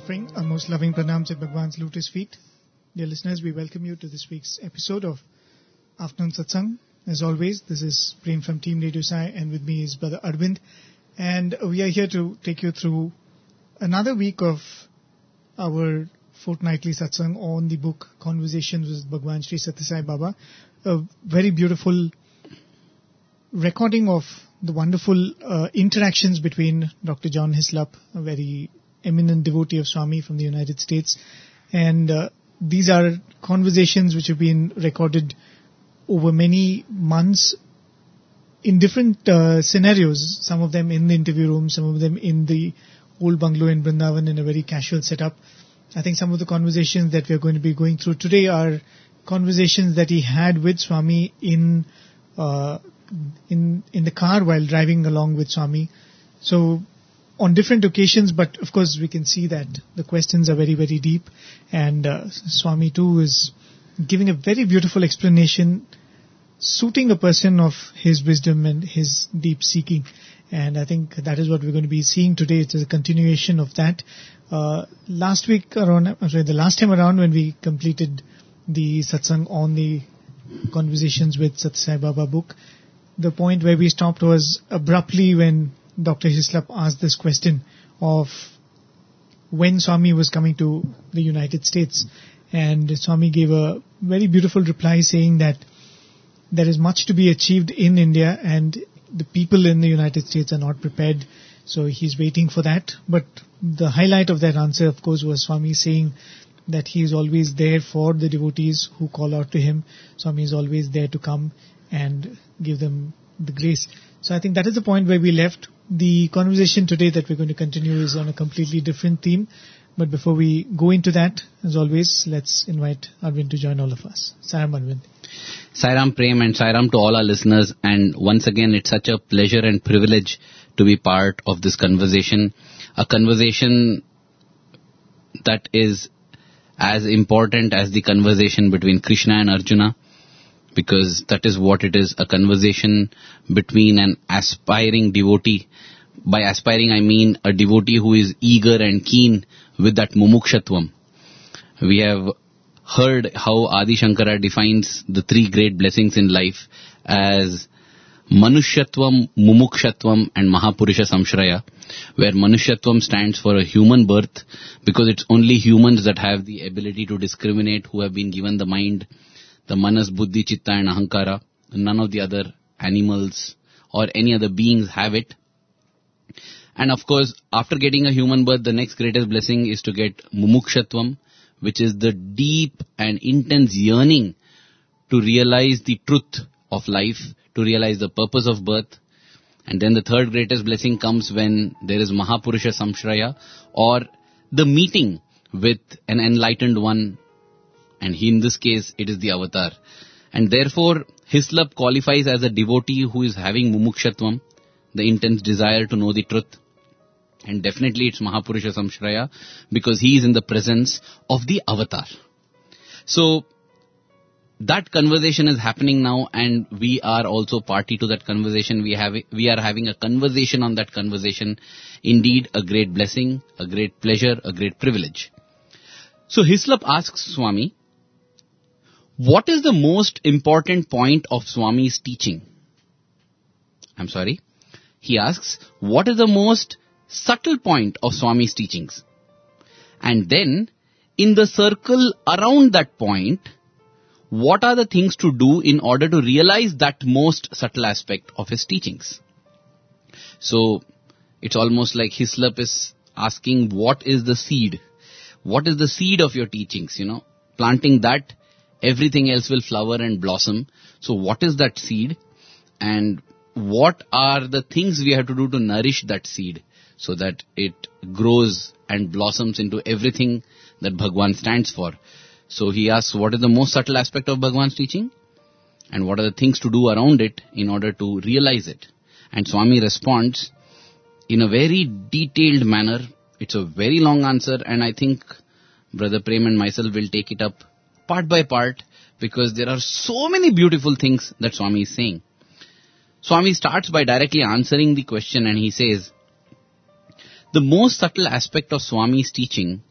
offering our most loving pranams at Bhagwan's lotus feet. Dear listeners, we welcome you to this week's episode of Afternoon Satsang. As always, this is Prem from Team Radio Sai, and with me is Brother Arvind. And we are here to take you through another week of our fortnightly satsang on the book Conversations with Bhagwan Sri Sathya Sai Baba. A very beautiful recording of the wonderful interactions between Dr. John Hislop, a very eminent devotee of Swami from the United States. And these are conversations which have been recorded over many months in different scenarios, some of them in the interview room, some of them in the old bungalow in Vrindavan in a very casual setup. I think some of the conversations that we are going to be going through today are conversations that he had with Swami in the car while driving along with Swami. So on different occasions, but of course we can see that the questions are very, very deep, and Swami too is giving a very beautiful explanation suiting a person of his wisdom and his deep seeking. And I think that is what we're going to be seeing today. It's a continuation of that. The last time around when we completed the satsang on the Conversations with Sathya Sai Baba book, the point where we stopped was abruptly when Dr. Hislop asked this question of when Swami was coming to the United States. And Swami gave a very beautiful reply saying that there is much to be achieved in India and the people in the United States are not prepared. So he's waiting for that. But the highlight of that answer, of course, was Swami saying that he is always there for the devotees who call out to him. Swami is always there to come and give them the grace. So I think that is the point where we left. The conversation today that we're going to continue is on a completely different theme. But before we go into that, as always, let's invite Arvind to join all of us. Sairam Arvind. Sairam Prem and Sairam to all our listeners. And once again, it's such a pleasure and privilege to be part of this conversation. A conversation that is as important as the conversation between Krishna and Arjuna, because that is what it is, a conversation between an aspiring devotee. By aspiring, I mean a devotee who is eager and keen with that mumukshatvam. We have heard how Adi Shankara defines the three great blessings in life as Manushyatvam, Mumukshatvam and Mahapurusha Samshraya, where Manushyatvam stands for a human birth, because it's only humans that have the ability to discriminate, who have been given the mind, the Manas, Buddhi, Chitta and Ahankara. None of the other animals or any other beings have it. And of course, after getting a human birth, the next greatest blessing is to get Mumukshatvam, which is the deep and intense yearning to realize the truth of life, to realize the purpose of birth. And then the third greatest blessing comes when there is Mahapurusha Samshraya, or the meeting with an enlightened one. And in this case, it is the avatar. And therefore, Hislop qualifies as a devotee who is having Mumukshatvam, the intense desire to know the truth. And definitely it's Mahapurusha Samshraya, because he is in the presence of the avatar. So that conversation is happening now, and we are also party to that conversation. We are having a conversation on that conversation. Indeed, a great blessing, a great pleasure, a great privilege. So Hislop asks Swami, what is the most important point of Swami's teaching? He asks, what is the most subtle point of Swami's teachings? And then, in the circle around that point, what are the things to do in order to realize that most subtle aspect of his teachings? So, it's almost like Hislop is asking, what is the seed? What is the seed of your teachings? Planting that, everything else will flower and blossom. So, what is that seed? And what are the things we have to do to nourish that seed so that it grows and blossoms into everything that Bhagwan stands for? So he asks, what is the most subtle aspect of Bhagwan's teaching? And what are the things to do around it in order to realize it? And Swami responds in a very detailed manner. It's a very long answer, and I think Brother Prem and myself will take it up part by part, because there are so many beautiful things that Swami is saying. Swami starts by directly answering the question, and he says, the most subtle aspect of Swami's teaching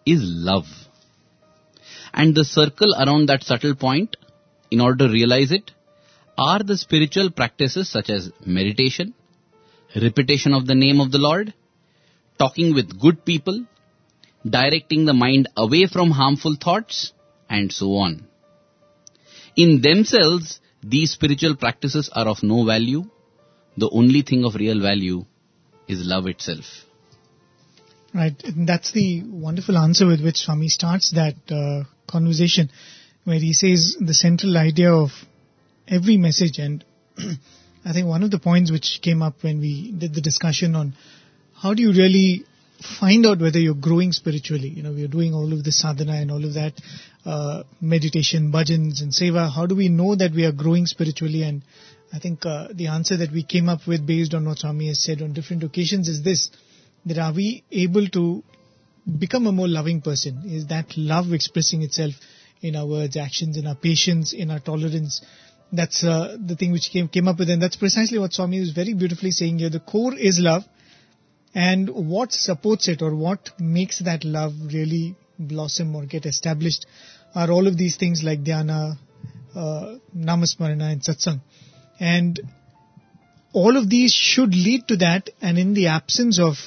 is love. And the circle around that subtle point, in order to realize it, are the spiritual practices such as meditation, repetition of the name of the Lord, talking with good people, directing the mind away from harmful thoughts, and so on. In themselves, these spiritual practices are of no value. The only thing of real value is love itself. Right. And that's the wonderful answer with which Swami starts that conversation, where he says the central idea of every message. And I think one of the points which came up when we did the discussion on how do you really find out whether you're growing spiritually. We're doing all of this sadhana and all of that, meditation, bhajans and seva. How do we know that we are growing spiritually? And I think the answer that we came up with based on what Swami has said on different occasions is this, that are we able to become a more loving person? Is that love expressing itself in our words, actions, in our patience, in our tolerance? That's the thing which came up with, and that's precisely what Swami is very beautifully saying here. The core is love, and what supports it or what makes that love really blossom or get established are all of these things like dhyana, namasmarana and satsang. And all of these should lead to that, and in the absence of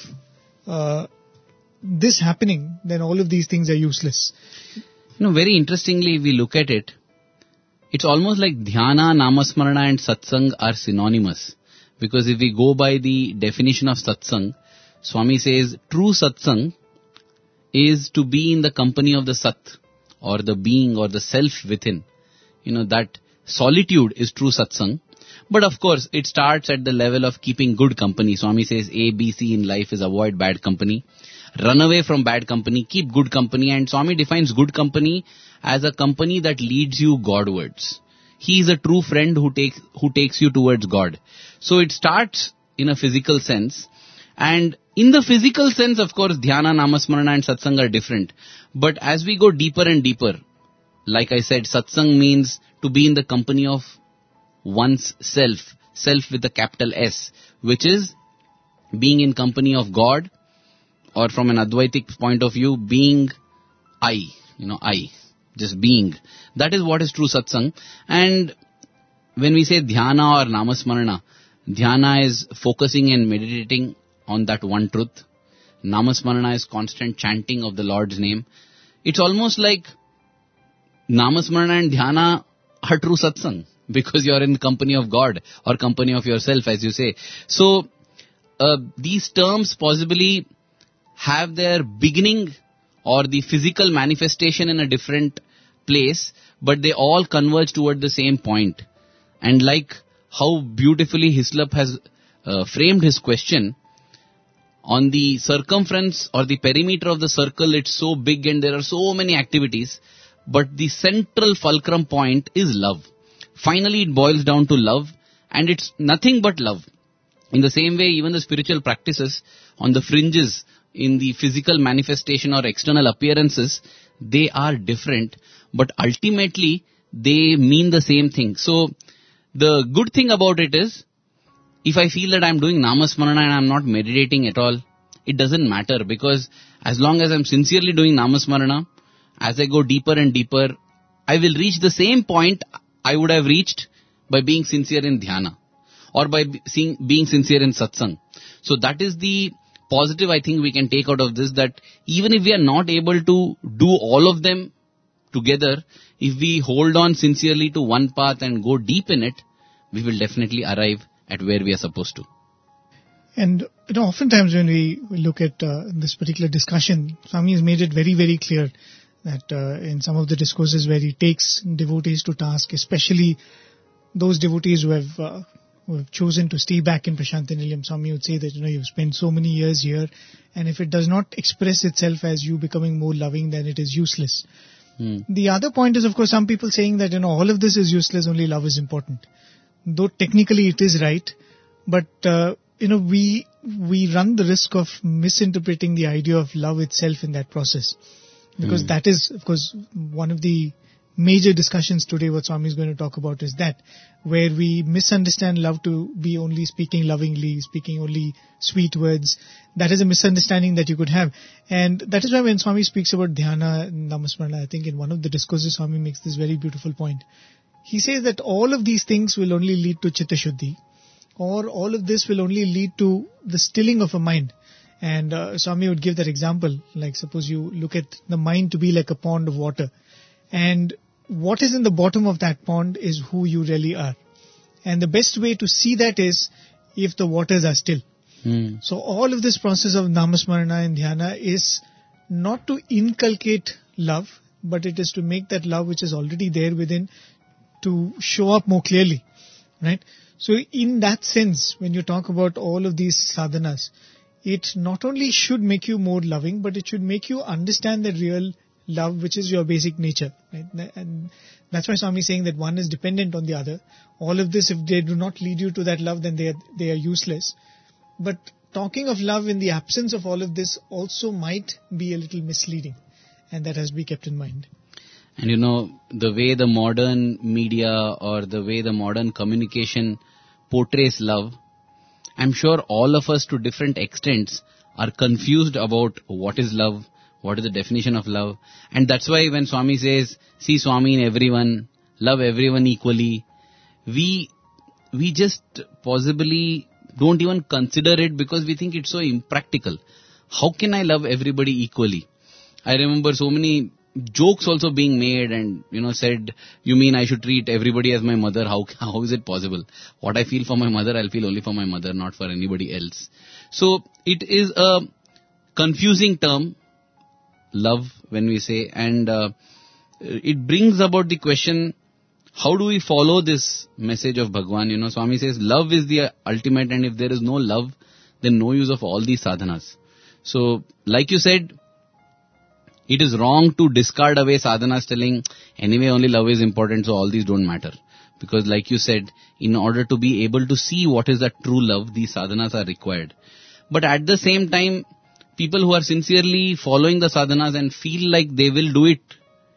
this happening, then all of these things are useless. Very interestingly, if we look at it, it's almost like dhyana, namasmarana and satsang are synonymous. Because if we go by the definition of satsang, Swami says true satsang is to be in the company of the sat, or the being or the self within. That solitude is true satsang. But of course, it starts at the level of keeping good company. Swami says A, B, C in life is avoid bad company. Run away from bad company, keep good company. And Swami defines good company as a company that leads you Godwards. He is a true friend who takes you towards God. So it starts in a physical sense. And in the physical sense, of course, dhyana, namasmarana and satsang are different. But as we go deeper and deeper, like I said, satsang means to be in the company of one's self with a capital S, which is being in company of God, or from an Advaitic point of view, being I, just being. That is what is true satsang. And when we say dhyana or namasmarana, dhyana is focusing and meditating on that one truth. Namasmarana is constant chanting of the Lord's name. It's almost like namasmarana and dhyana are true satsang, because you are in the company of God or company of yourself, as you say. So these terms possibly have their beginning or the physical manifestation in a different place, but they all converge toward the same point. And like how beautifully Hislop has framed his question, on the circumference or the perimeter of the circle, it's so big and there are so many activities, but the central fulcrum point is love. Finally, it boils down to love, and it's nothing but love. In the same way, even the spiritual practices on the fringes, in the physical manifestation or external appearances, they are different, but ultimately they mean the same thing. So the good thing about it is, if I feel that I'm doing namasmarana and I'm not meditating at all, it doesn't matter, because as long as I'm sincerely doing namasmarana, as I go deeper and deeper, I will reach the same point I would have reached by being sincere in dhyana or by being sincere in satsang. So that is the positive I think we can take out of this, that even if we are not able to do all of them together, if we hold on sincerely to one path and go deep in it, we will definitely arrive at where we are supposed to. And oftentimes when we look at this particular discussion, Swami has made it very, very clear that in some of the discourses where he takes devotees to task, especially those devotees who have chosen to stay back in Prasanthi Nilayam, Swami would say that you've spent so many years here, and if it does not express itself as you becoming more loving, then it is useless. The other point is, of course, some people saying that all of this is useless, only love is important. Though technically it is right, but we run the risk of misinterpreting the idea of love itself in that process, because that is, of course, one of the major discussions today, what Swami is going to talk about is that, where we misunderstand love to be only speaking lovingly, speaking only sweet words. That is a misunderstanding that you could have. And that is why when Swami speaks about dhyana, namasmarana, I think in one of the discourses Swami makes this very beautiful point. He says that all of these things will only lead to chitta shuddhi, or all of this will only lead to the stilling of a mind. And Swami would give that example, like suppose you look at the mind to be like a pond of water, and what is in the bottom of that pond is who you really are. And the best way to see that is if the waters are still. So all of this process of namasmarana and dhyana is not to inculcate love, but it is to make that love which is already there within to show up more clearly, right? So in that sense, when you talk about all of these sadhanas, it not only should make you more loving, but it should make you understand the real love, which is your basic nature, right? And that's why Swami is saying that one is dependent on the other. All of this, if they do not lead you to that love, then they are useless. But talking of love in the absence of all of this also might be a little misleading, and that has to be kept in mind. And the way the modern media or the way the modern communication portrays love, I'm sure all of us to different extents are confused about what is love, what is the definition of love. And that's why when Swami says, see Swami in everyone, love everyone equally, we just possibly don't even consider it because we think it's so impractical. How can I love everybody equally? I remember so many jokes also being made and, said, you mean I should treat everybody as my mother? How is it possible? What I feel for my mother, I'll feel only for my mother, not for anybody else. So it is a confusing term, love, when we say, and it brings about the question, how do we follow this message of Bhagwan? Swami says love is the ultimate, and if there is no love, then no use of all these sadhanas. So, like you said, it is wrong to discard away sadhanas telling, anyway only love is important, so all these don't matter. Because like you said, in order to be able to see what is that true love, these sadhanas are required. But at the same time, people who are sincerely following the sadhanas and feel like they will do it,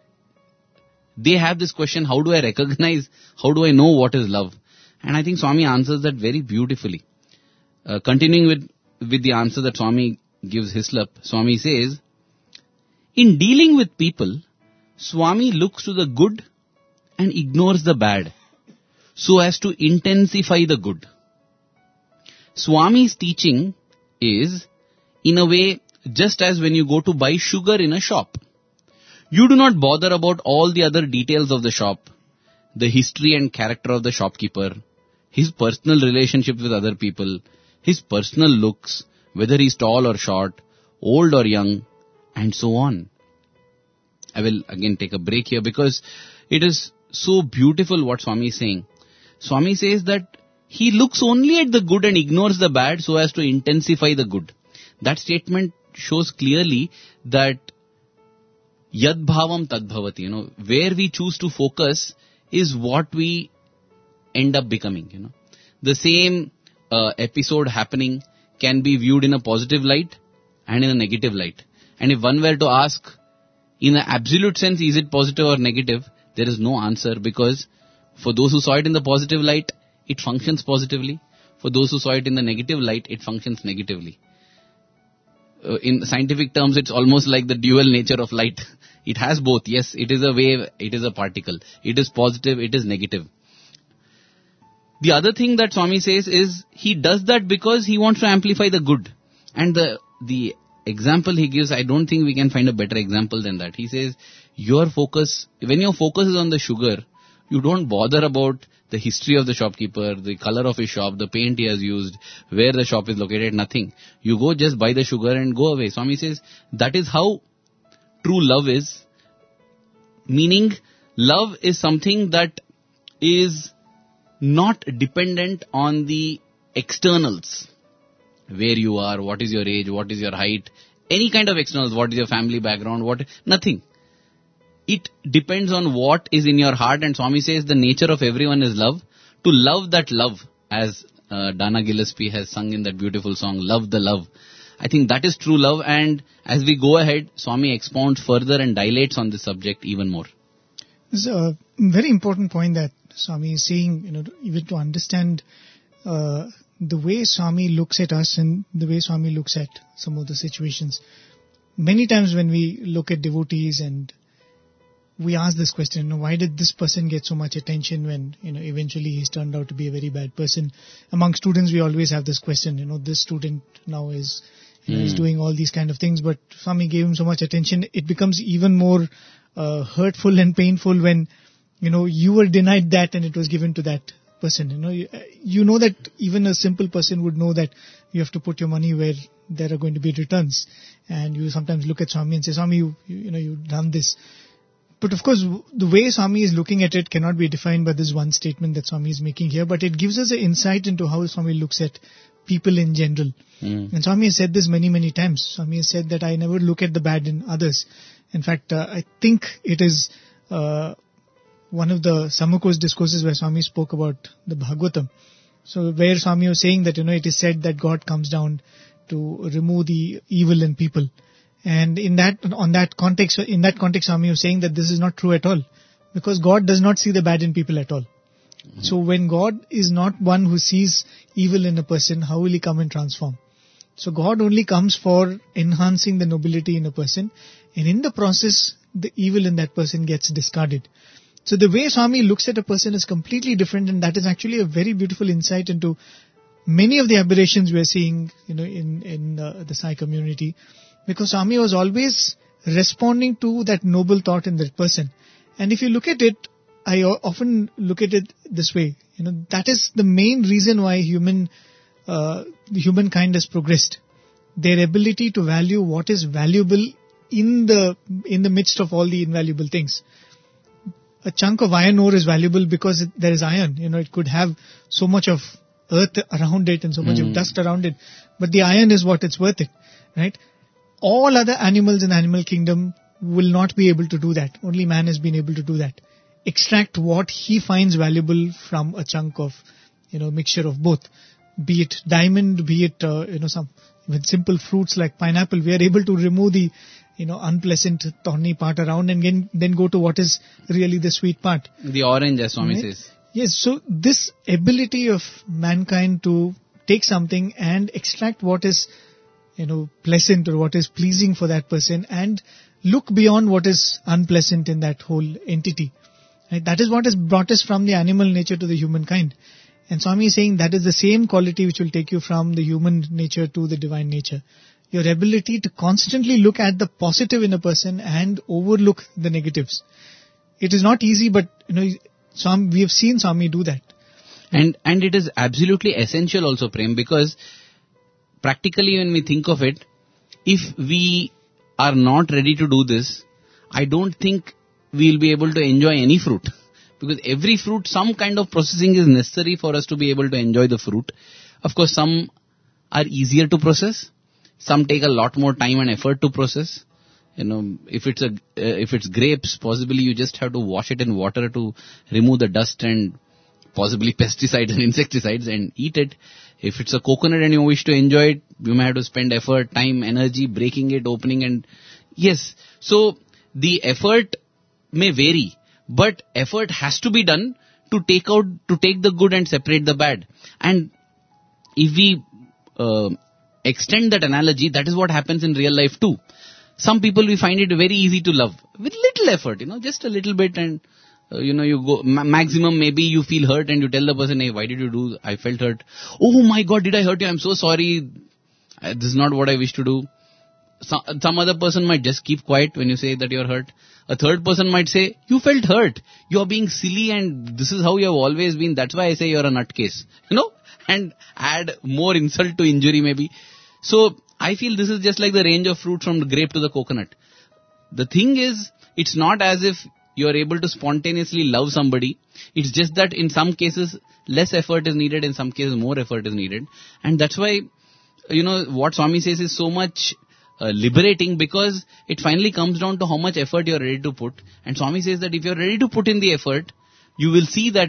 they have this question, how do I recognize, how do I know what is love? And I think Swami answers that very beautifully. Continuing with the answer that Swami gives Hislop, Swami says, in dealing with people, Swami looks to the good and ignores the bad, so as to intensify the good. Swami's teaching is, in a way, just as when you go to buy sugar in a shop. You do not bother about all the other details of the shop, the history and character of the shopkeeper, his personal relationship with other people, his personal looks, whether he is tall or short, old or young, and so on. I will again take a break here because it is so beautiful what Swami is saying. Swami says that he looks only at the good and ignores the bad so as to intensify the good. That statement shows clearly that yad bhavam tad bhavati, where we choose to focus is what we end up becoming, The same episode happening can be viewed in a positive light and in a negative light. And if one were to ask, in an absolute sense, is it positive or negative? There is no answer, because for those who saw it in the positive light, it functions positively. For those who saw it in the negative light, it functions negatively. In scientific terms, it's almost like the dual nature of light. It has both. Yes, it is a wave, it is a particle. It is positive, it is negative. The other thing that Swami says is, he does that because he wants to amplify the good. And the example he gives, I don't think we can find a better example than that. He says, when your focus is on the sugar, you don't bother about the history of the shopkeeper, the color of his shop, the paint he has used, where the shop is located, nothing. You go just buy the sugar and go away. Swami says, that is how true love is. Meaning, love is something that is not dependent on the externals. Where you are, what is your age, what is your height, any kind of externals, what is your family background, nothing. It depends on what is in your heart, and Swami says the nature of everyone is love. To love that love, as Dana Gillespie has sung in that beautiful song, Love the Love. I think that is true love, and as we go ahead, Swami expounds further and dilates on this subject even more. It's a very important point that Swami is saying, even to understand the way Swami looks at us and the way Swami looks at some of the situations. Many times when we look at devotees and we ask this question, why did this person get so much attention when, eventually he's turned out to be a very bad person? Among students, we always have this question, this student now is doing all these kind of things, but Swami gave him so much attention. It becomes even more hurtful and painful when, you were denied that and it was given to that person. You know that even a simple person would know that you have to put your money where there are going to be returns. And you sometimes look at Swami and say, Swami, you've done this. But of course, the way Swami is looking at it cannot be defined by this one statement that Swami is making here, but it gives us an insight into how Swami looks at people in general. And Swami has said this many, many times. Swami has said that I never look at the bad in others. In fact, I think it is one of the Samuko's discourses where Swami spoke about the Bhagavatam. So where Swami was saying that, it is said that God comes down to remove the evil in people. And in that context, Swami was saying that this is not true at all, because God does not see the bad in people at all. So when God is not one who sees evil in a person, how will he come and transform? So God only comes for enhancing the nobility in a person, and in the process, the evil in that person gets discarded. So the way Swami looks at a person is completely different, and that is actually a very beautiful insight into many of the aberrations we are seeing, in the Sai community. Because Swami was always responding to that noble thought in that person. And if you look at it, I often look at it this way. That is the main reason why humankind has progressed. Their ability to value what is valuable in the midst of all the invaluable things. A chunk of iron ore is valuable because there is iron. It could have so much of earth around it and so much of dust around it. But the iron is what it's worth it, right? All other animals in the animal kingdom will not be able to do that. Only man has been able to do that. Extract what he finds valuable from a chunk of, mixture of both. Be it diamond, be it, some with simple fruits like pineapple, we are able to remove the, unpleasant thorny part around and then go to what is really the sweet part. The orange, as Swami says. Yes, so this ability of mankind to take something and extract what is pleasant or what is pleasing for that person and look beyond what is unpleasant in that whole entity. Right? That is what has brought us from the animal nature to the humankind. And Swami is saying that is the same quality which will take you from the human nature to the divine nature. Your ability to constantly look at the positive in a person and overlook the negatives. It is not easy, but we have seen Swami do that. And it is absolutely essential also, Prem, because practically when we think of it, if we are not ready to do this, I don't think we'll be able to enjoy any fruit. Because every fruit, some kind of processing is necessary for us to be able to enjoy the fruit. Of course, some are easier to process. Some take a lot more time and effort to process. If it's grapes, possibly you just have to wash it in water to remove the dust and possibly pesticides and insecticides and eat it. If it's a coconut and you wish to enjoy it, you may have to spend effort, time, energy, breaking it, opening and yes. So the effort may vary, but effort has to be done to take the good and separate the bad. And if we extend that analogy, that is what happens in real life too. Some people we find it very easy to love with little effort, just a little bit and you go, maximum maybe you feel hurt and you tell the person, hey, why did you do? I felt hurt. Oh my God, did I hurt you? I'm so sorry. This is not what I wish to do. Some other person might just keep quiet when you say that you're hurt. A third person might say, you felt hurt. You're being silly and this is how you have always been. That's why I say you're a nutcase. And add more insult to injury maybe. So I feel this is just like the range of fruit from the grape to the coconut. The thing is, it's not as if you are able to spontaneously love somebody. It's just that in some cases, less effort is needed. In some cases, more effort is needed. And that's why, what Swami says is so much liberating because it finally comes down to how much effort you are ready to put. And Swami says that if you are ready to put in the effort, you will see that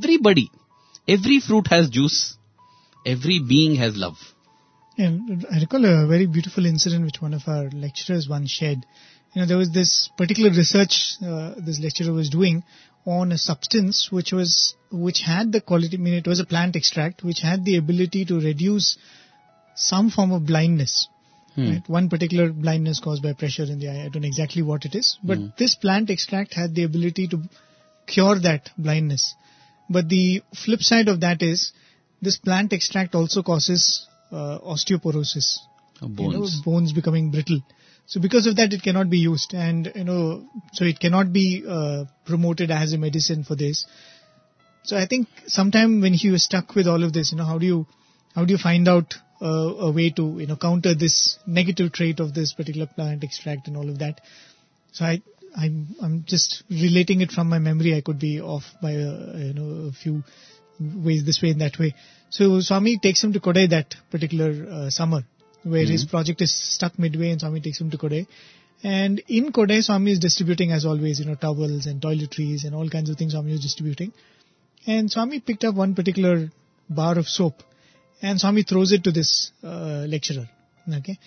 every fruit has juice. Every being has love. And I recall a very beautiful incident which one of our lecturers once shared. there was this particular research this lecturer was doing on a substance which had the quality, it was a plant extract which had the ability to reduce some form of blindness. Right? One particular blindness caused by pressure in the eye. I don't know exactly what it is, but this plant extract had the ability to cure that blindness. But the flip side of that is this plant extract also causes osteoporosis, bones becoming brittle. So because of that, it cannot be used, and so it cannot be promoted as a medicine for this. So I think sometime when he was stuck with all of this, how do you find out a way to counter this negative trait of this particular plant extract and all of that? So I'm just relating it from my memory. I could be off by a few ways, this way and that way. So Swami takes him to Kodai that particular summer, where his project is stuck midway, and Swami takes him to Kodai. And in Kodai, Swami is distributing, as always, towels and toiletries and all kinds of things Swami is distributing. And Swami picked up one particular bar of soap, and Swami throws it to this lecturer. Okay.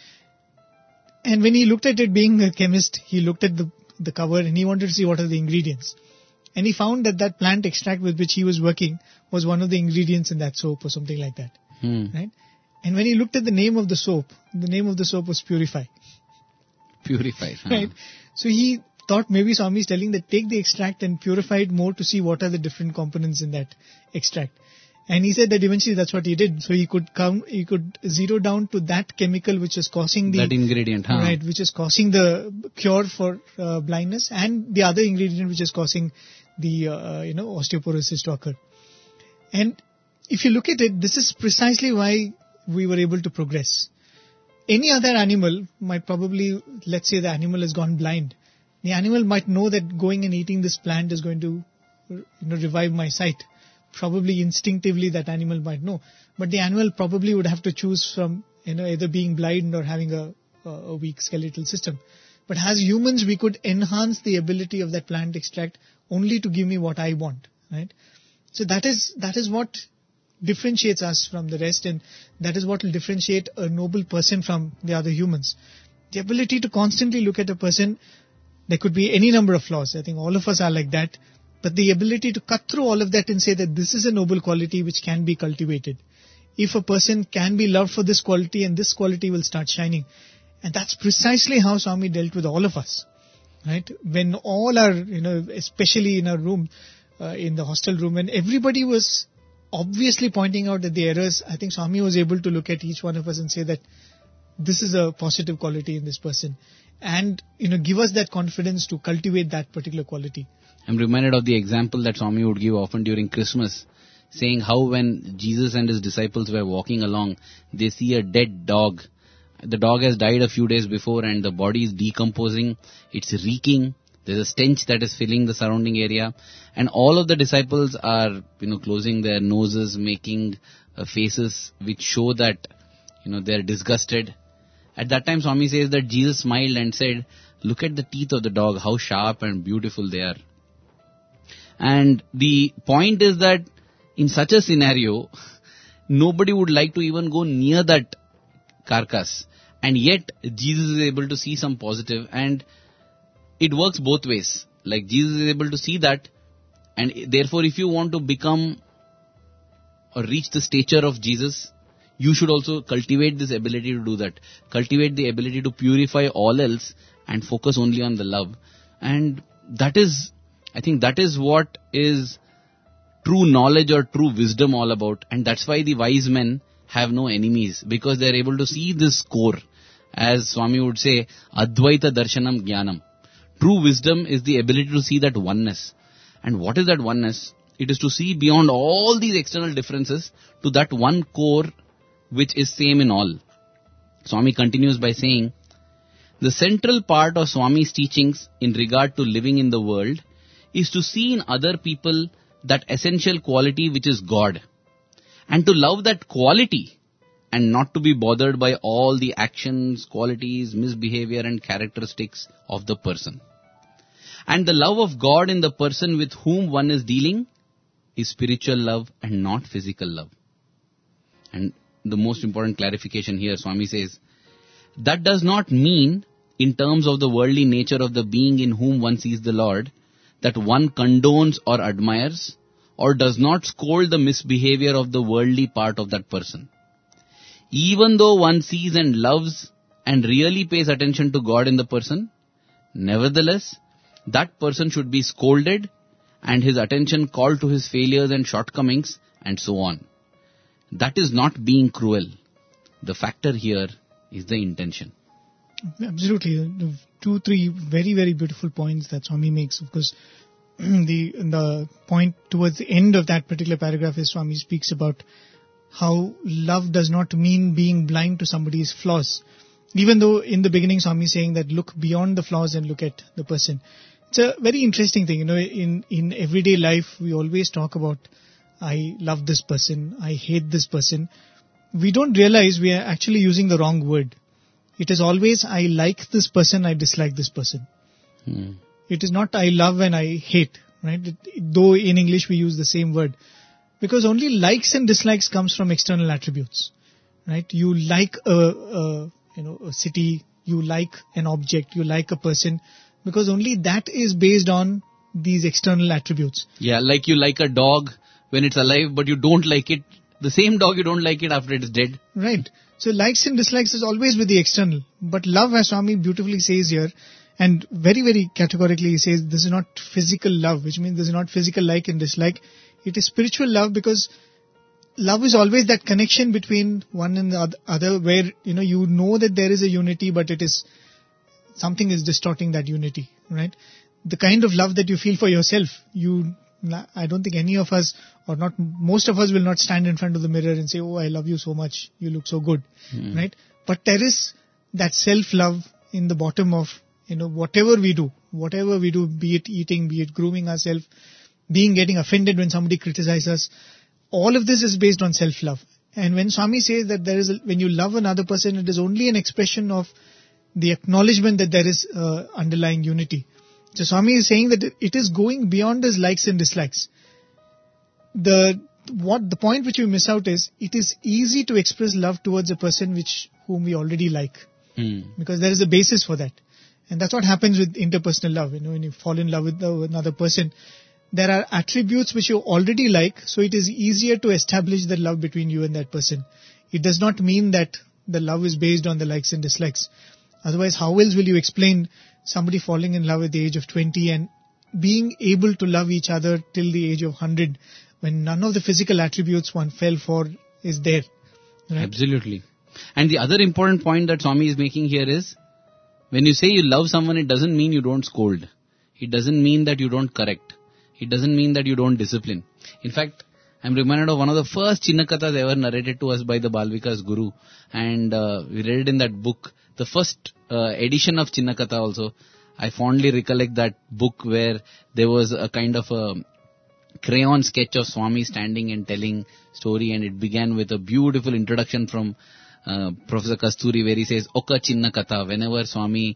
And when he looked at it, being a chemist, he looked at the cover and he wanted to see what are the ingredients. And he found that plant extract with which he was working was one of the ingredients in that soap or something like that. Right? And when he looked at the name of the soap was Purify. Purify. Right? So he thought maybe Swami is telling that take the extract and purify it more to see what are the different components in that extract. And he said that eventually that's what he did. So he could zero down to that chemical which is causing that ingredient, right, which is causing the cure for blindness, and the other ingredient which is causing the osteoporosis to occur. And if you look at it, this is precisely why we were able to progress. Any other animal might probably, let's say the animal has gone blind. The animal might know that going and eating this plant is going to revive my sight. Probably instinctively that animal might know. But the animal probably would have to choose from either being blind or having a weak skeletal system. But as humans, we could enhance the ability of that plant extract only to give me what I want. Right? So that is what differentiates us from the rest, and that is what will differentiate a noble person from the other humans. The ability to constantly look at a person. There could be any number of flaws. I think all of us are like that. But the ability to cut through all of that and say that this is a noble quality which can be cultivated. If a person can be loved for this quality, and this quality will start shining. And that's precisely how Swami dealt with all of us. Right? When all our, especially in our room, in the hostel room, when everybody was obviously pointing out that the errors, I think Swami was able to look at each one of us and say that this is a positive quality in this person. And, give us that confidence to cultivate that particular quality. I'm reminded of the example that Swami would give often during Christmas, saying how when Jesus and his disciples were walking along, they see a dead dog. The dog has died a few days before and the body is decomposing, it's reeking, there's a stench that is filling the surrounding area, and all of the disciples are, closing their noses, making faces which show that, they're disgusted. At that time, Swami says that Jesus smiled and said, look at the teeth of the dog, how sharp and beautiful they are. And the point is that in such a scenario, nobody would like to even go near that carcass. And yet, Jesus is able to see some positive, and it works both ways. Like Jesus is able to see that, and therefore if you want to become or reach the stature of Jesus, you should also cultivate this ability to do that. Cultivate the ability to purify all else and focus only on the love. And I think that is what is true knowledge or true wisdom all about. And that's why the wise men have no enemies, because they are able to see this core. As Swami would say, Advaita Darshanam Jnanam. True wisdom is the ability to see that oneness. And what is that oneness? It is to see beyond all these external differences to that one core which is same in all. Swami continues by saying, the central part of Swami's teachings in regard to living in the world is to see in other people that essential quality which is God, and to love that quality and not to be bothered by all the actions, qualities, misbehavior and characteristics of the person. And the love of God in the person with whom one is dealing is spiritual love and not physical love. And the most important clarification here, Swami says, that does not mean in terms of the worldly nature of the being in whom one sees the Lord, that one condones or admires, or does not scold the misbehavior of the worldly part of that person. Even though one sees and loves and really pays attention to God in the person, nevertheless, that person should be scolded and his attention called to his failures and shortcomings and so on. That is not being cruel. The factor here is the intention. Absolutely. 2, 3 very, very beautiful points that Swami makes. Of course, the point towards the end of that particular paragraph is Swami speaks about how love does not mean being blind to somebody's flaws. Even though in the beginning Swami is saying that look beyond the flaws and look at the person. It's a very interesting thing. In everyday life, we always talk about, I love this person, I hate this person. We don't realize we are actually using the wrong word. It is always, I like this person, I dislike this person. It is not I love and I hate, right? Though in English we use the same word. Because only likes and dislikes comes from external attributes, right? You like a city, you like an object, you like a person, because only that is based on these external attributes. Yeah, like you like a dog when it's alive, but you don't like it. The same dog, you don't like it after it is dead. Right. So likes and dislikes is always with the external. But love, as Swami beautifully says here, and very, very categorically he says, this is not physical love, which means this is not physical like and dislike. It is spiritual love, because love is always that connection between one and the other, where you know that there is a unity, but it is something is distorting that unity, right? The kind of love that you feel for yourself, I don't think any of us, or not most of us, will not stand in front of the mirror and say, oh, I love you so much, you look so good, right? But there is that self-love in the bottom of whatever we do, be it eating, be it grooming ourselves, getting offended when somebody criticizes us. All of this is based on self-love. And when Swami says that when you love another person, it is only an expression of the acknowledgement that there is underlying unity. So Swami is saying that it is going beyond his likes and dislikes. The point which we miss out is, it is easy to express love towards a person whom we already like. Because there is a basis for that. And that's what happens with interpersonal love. When you fall in love with another person, there are attributes which you already like, so it is easier to establish the love between you and that person. It does not mean that the love is based on the likes and dislikes. Otherwise, how else will you explain somebody falling in love at the age of 20 and being able to love each other till the age of 100, when none of the physical attributes one fell for is there? Right? Absolutely. And the other important point that Swami is making here is, when you say you love someone, it doesn't mean you don't scold. It doesn't mean that you don't correct. It doesn't mean that you don't discipline. In fact, I'm reminded of one of the first Chinnakathas ever narrated to us by the Balvikas Guru. And we read it in that book. The first edition of Chinnakatha also. I fondly recollect that book where there was a kind of a crayon sketch of Swami standing and telling story. And it began with a beautiful introduction from Professor Kasturi, where he says, Oka Chinnakatha. Whenever Swami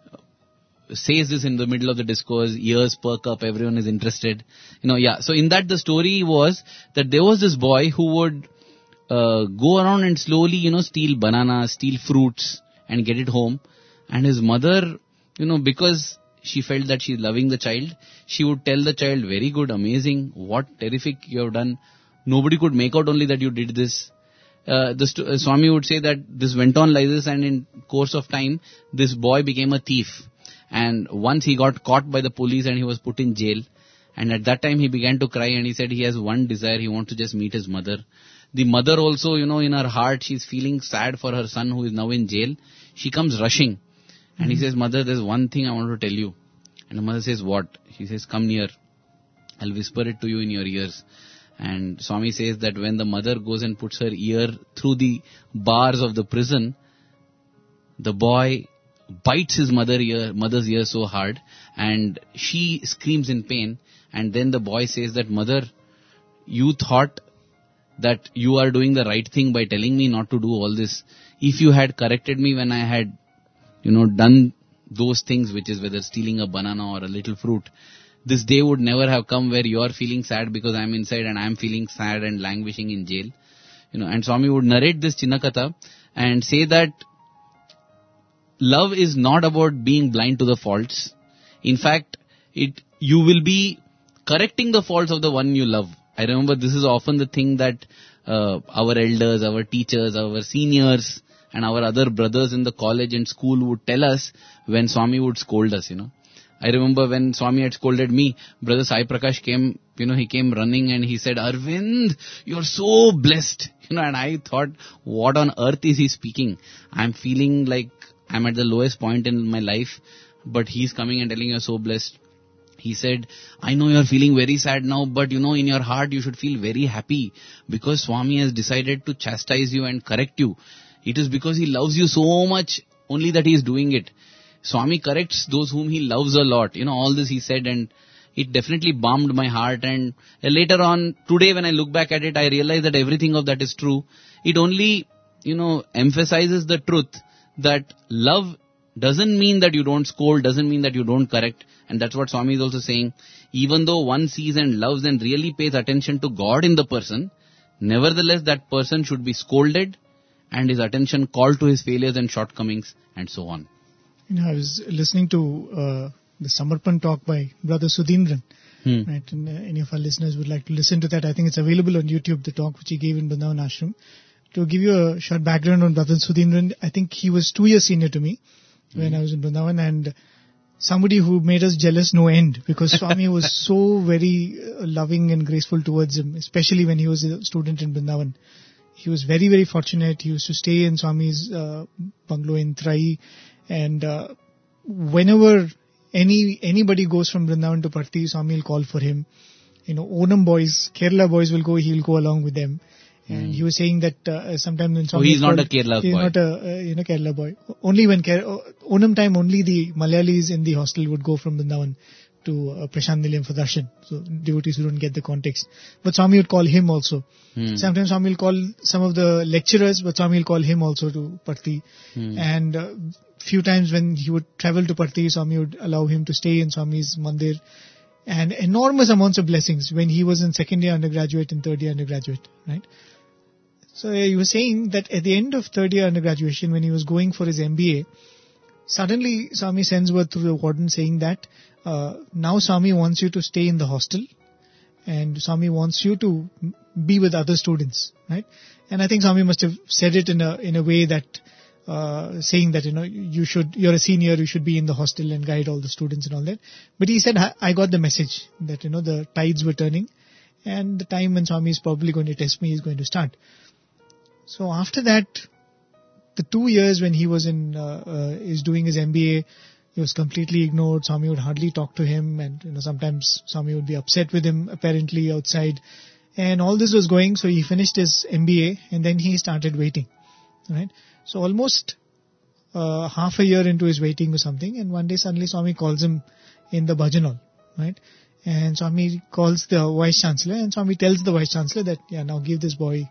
says this in the middle of the discourse, ears perk up, everyone is interested. So in that the story was that there was this boy who would go around and slowly, steal bananas, steal fruits and get it home. And his mother, because she felt that she's loving the child, she would tell the child, very good, amazing, what terrific you have done. Nobody could make out only that you did this. Swami would say that this went on like this, and in course of time, this boy became a thief. And once he got caught by the police and he was put in jail. And at that time he began to cry, and he said he has one desire, he wants to just meet his mother. The mother also, in her heart, she's feeling sad for her son who is now in jail. She comes rushing. And he says, Mother, there's one thing I want to tell you. And the mother says, what? She says, come near. I'll whisper it to you in your ears. And Swami says that when the mother goes and puts her ear through the bars of the prison, the boy bites his mother's ear so hard, and she screams in pain. And then the boy says that, Mother, you thought that you are doing the right thing by telling me not to do all this. If you had corrected me when I had, done those things, which is whether stealing a banana or a little fruit, this day would never have come where you are feeling sad because I'm inside and I'm feeling sad and languishing in jail. And Swami would narrate this Chinnakatha and say that love is not about being blind to the faults. In fact, you will be correcting the faults of the one you love. I remember this is often the thing that our elders, our teachers, our seniors and our other brothers in the college and school would tell us when Swami would scold us, I remember when Swami had scolded me, Brother Sai Prakash came, he came running and he said, Arvind, you're so blessed. And I thought, what on earth is he speaking? I'm feeling like I'm at the lowest point in my life, but he's coming and telling you're so blessed. He said, I know you're feeling very sad now, but in your heart you should feel very happy because Swami has decided to chastise you and correct you. It is because he loves you so much only that he is doing it. Swami corrects those whom he loves a lot. All this he said, and it definitely balmed my heart. And later on, today when I look back at it, I realize that everything of that is true. It only, emphasizes the truth that love doesn't mean that you don't scold, doesn't mean that you don't correct. And that's what Swami is also saying. Even though one sees and loves and really pays attention to God in the person, nevertheless that person should be scolded and his attention called to his failures and shortcomings and so on. I was listening to the Samarpan talk by Brother Sudhindran. Right? And any of our listeners would like to listen to that. I think it's available on YouTube, the talk which he gave in Vrindavan Ashram. To give you a short background on Brother Sudhindran, I think he was 2 years senior to me when I was in Vrindavan, and somebody who made us jealous no end because Swami was so very loving and graceful towards him, especially when he was a student in Vrindavan. He was very, very fortunate. He used to stay in Swami's bungalow in Trai. And whenever anybody goes from Vrindavan to Parthi, Swami will call for him. Onam boys, Kerala boys will go, he'll go along with them. And he was saying that sometimes when Swami... he's not a Kerala boy. He's not a Kerala boy. Only when Onam time, only the Malayalis in the hostel would go from Vrindavan to Prashant Nilayam for darshan. So devotees who don't get the context. But Swami would call him also. Sometimes Swami will call some of the lecturers, but Swami will call him also to Parthi. And few times when he would travel to Parthi, Swami would allow him to stay in Swami's mandir. And enormous amounts of blessings when he was in second year undergraduate and third year undergraduate, right? So he was saying that at the end of third year undergraduation, when he was going for his MBA, suddenly Swami sends word through the warden saying that now Swami wants you to stay in the hostel and Swami wants you to be with other students, right? And I think Swami must have said it in a way that saying that you're a senior, you should be in the hostel and guide all the students and all that. But he said, I got the message that the tides were turning and the time when Swami is probably going to test me is going to start. So after that, the 2 years when he was is doing his MBA, he was completely ignored. Swami would hardly talk to him, and sometimes Swami would be upset with him apparently outside. And all this was going, so he finished his MBA and then he started waiting, right? So almost half a year into his waiting or something, and one day suddenly Swami calls him in the bhajan hall, right? And Swami calls the Vice Chancellor, and Swami tells the Vice Chancellor that, now give this boy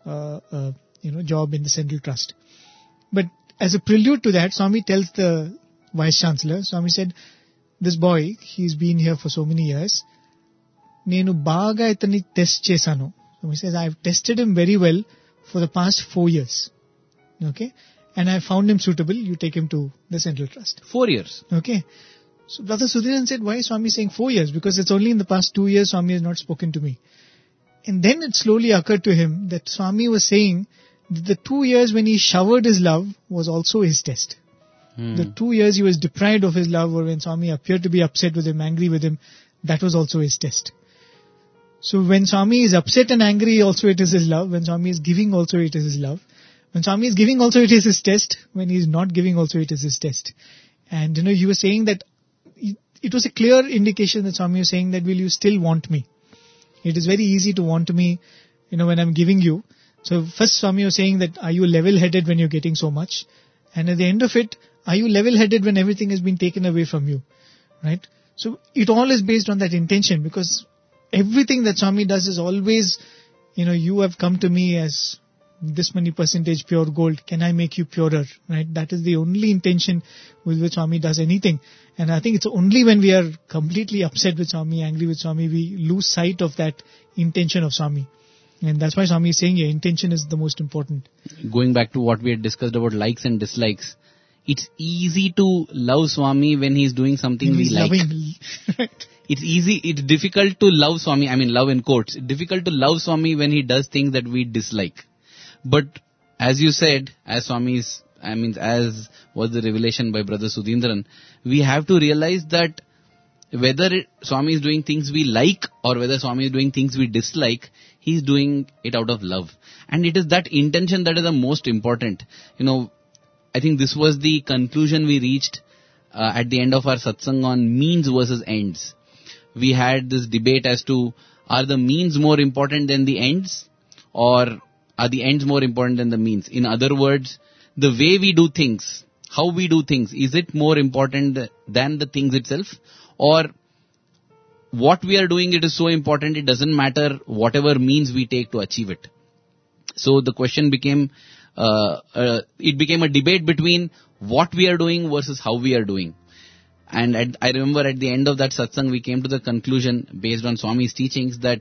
job in the Central Trust. But as a prelude to that, Swami tells the Vice Chancellor, Swami said, this boy, he's been here for so many years, Nenu baga itani test chesano. Swami says, I've tested him very well for the past 4 years. Okay. And I found him suitable. You take him to the Central Trust. 4 years. Okay. So Brother Sudhindran said, why is Swami saying 4 years? Because it's only in the past 2 years Swami has not spoken to me. And then it slowly occurred to him that Swami was saying that the 2 years when he showered his love was also his test. The 2 years he was deprived of his love, or when Swami appeared to be upset with him, angry with him, that was also his test. So when Swami is upset and angry, also it is his love. When Swami is giving, also it is his love. When Swami is giving, also it is his test. When he is not giving, also it is his test. And he was saying that it was a clear indication that Swami was saying that, will you still want me? It is very easy to want me, when I'm giving you. So first Swami was saying that, are you level-headed when you're getting so much? And at the end of it, are you level-headed when everything has been taken away from you? Right? So it all is based on that intention, because everything that Swami does is always, you have come to me as this many percentage pure gold. Can I make you purer? Right? That is the only intention with which Swami does anything. And I think it's only when we are completely upset with Swami, angry with Swami, we lose sight of that intention of Swami. And that's why Swami is saying, intention is the most important. Going back to what we had discussed about likes and dislikes, it's easy to love Swami when he's doing something we He's like. loving. Right. It's difficult to love Swami, I mean love in quotes. It's difficult to love Swami when he does things that we dislike. But as you said, as as was the revelation by Brother Sudhindran, we have to realize that whether Swami is doing things we like or whether Swami is doing things we dislike, he's doing it out of love. And it is that intention that is the most important. I think this was the conclusion we reached at the end of our satsang on means versus ends. We had this debate as to, are the means more important than the ends, or are the ends more important than the means? In other words, the way we do things, how we do things, is it more important than the things itself? Or what we are doing, it is so important, it doesn't matter whatever means we take to achieve it. So the question became, it became a debate between what we are doing versus how we are doing. And I remember at the end of that satsang, we came to the conclusion, based on Swami's teachings, that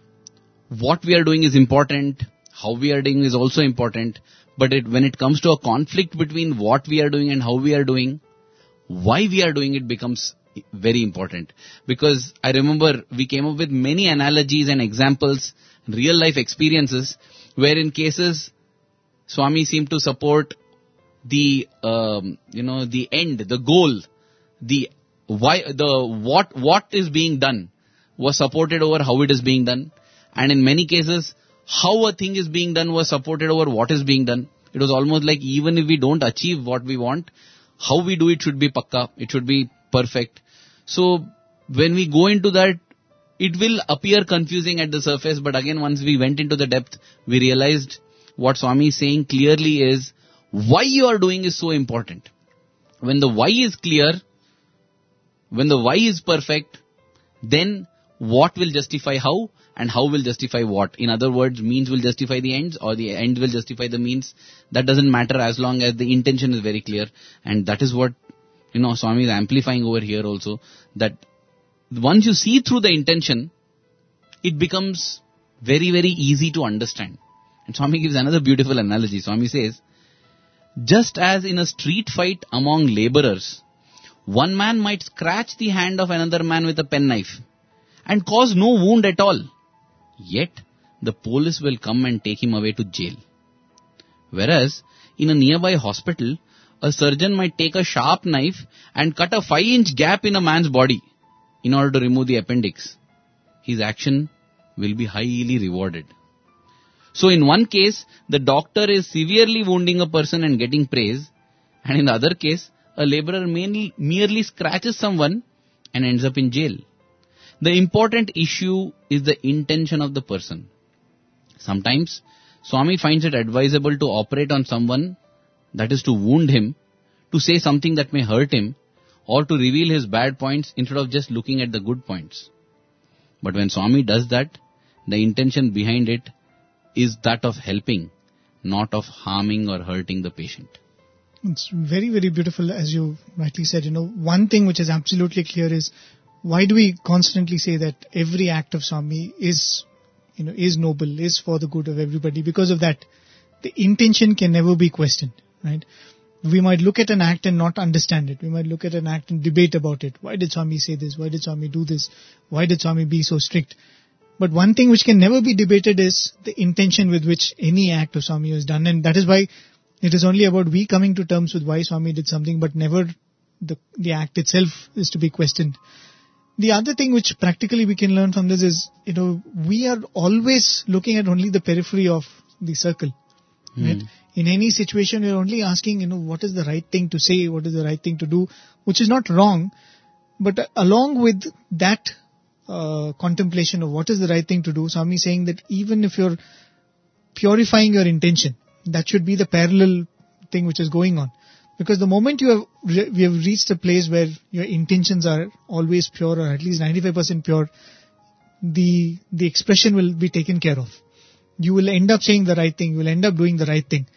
what we are doing is important, how we are doing is also important, but when it comes to a conflict between what we are doing and how we are doing, why we are doing it becomes very important. Because I remember we came up with many analogies and examples, real life experiences, where in cases Swami seemed to support the the end, the goal, the why, the what is being done was supported over how it is being done, and in many cases how a thing is being done was supported over what is being done. It was almost like even if we don't achieve what we want, how we do it should be pakka, it should be perfect. So when we go into that, it will appear confusing at the surface, but again, once we went into the depth, we realized what Swami is saying clearly is why you are doing is so important. When the why is clear, when the why is perfect, then what will justify how and how will justify what. In other words, means will justify the ends or the end will justify the means. That doesn't matter as long as the intention is very clear. And that is what, Swami is amplifying over here also, that once you see through the intention, it becomes very, very easy to understand. And Swami gives another beautiful analogy. Swami says, just as in a street fight among laborers, one man might scratch the hand of another man with a penknife and cause no wound at all. Yet, the police will come and take him away to jail. Whereas, in a nearby hospital, a surgeon might take a sharp knife and cut a 5-inch gap in a man's body in order to remove the appendix. His action will be highly rewarded. So in one case, the doctor is severely wounding a person and getting praise, and in the other case, a laborer merely scratches someone and ends up in jail. The important issue is the intention of the person. Sometimes, Swami finds it advisable to operate on someone, that is to wound him, to say something that may hurt him, or to reveal his bad points instead of just looking at the good points. But when Swami does that, the intention behind it is that of helping, not of harming or hurting the patient. It's very, very beautiful, as you rightly said. One thing which is absolutely clear is, why do we constantly say that every act of Swami is noble, is for the good of everybody? Because of that, the intention can never be questioned, right? We might look at an act and not understand it. We might look at an act and debate about it. Why did Swami say this? Why did Swami do this? Why did Swami be so strict? But one thing which can never be debated is the intention with which any act of Swami is done. And that is why it is only about we coming to terms with why Swami did something, but never the act itself is to be questioned. The other thing which practically we can learn from this is, we are always looking at only the periphery of the circle. Right? In any situation, we are only asking, what is the right thing to say, what is the right thing to do, which is not wrong. But along with that contemplation of what is the right thing to do, Swami is saying that even if you're purifying your intention, that should be the parallel thing which is going on. Because the moment we have reached a place where your intentions are always pure, or at least 95% pure, the expression will be taken care of. You will end up saying the right thing. You will end up doing the right thing.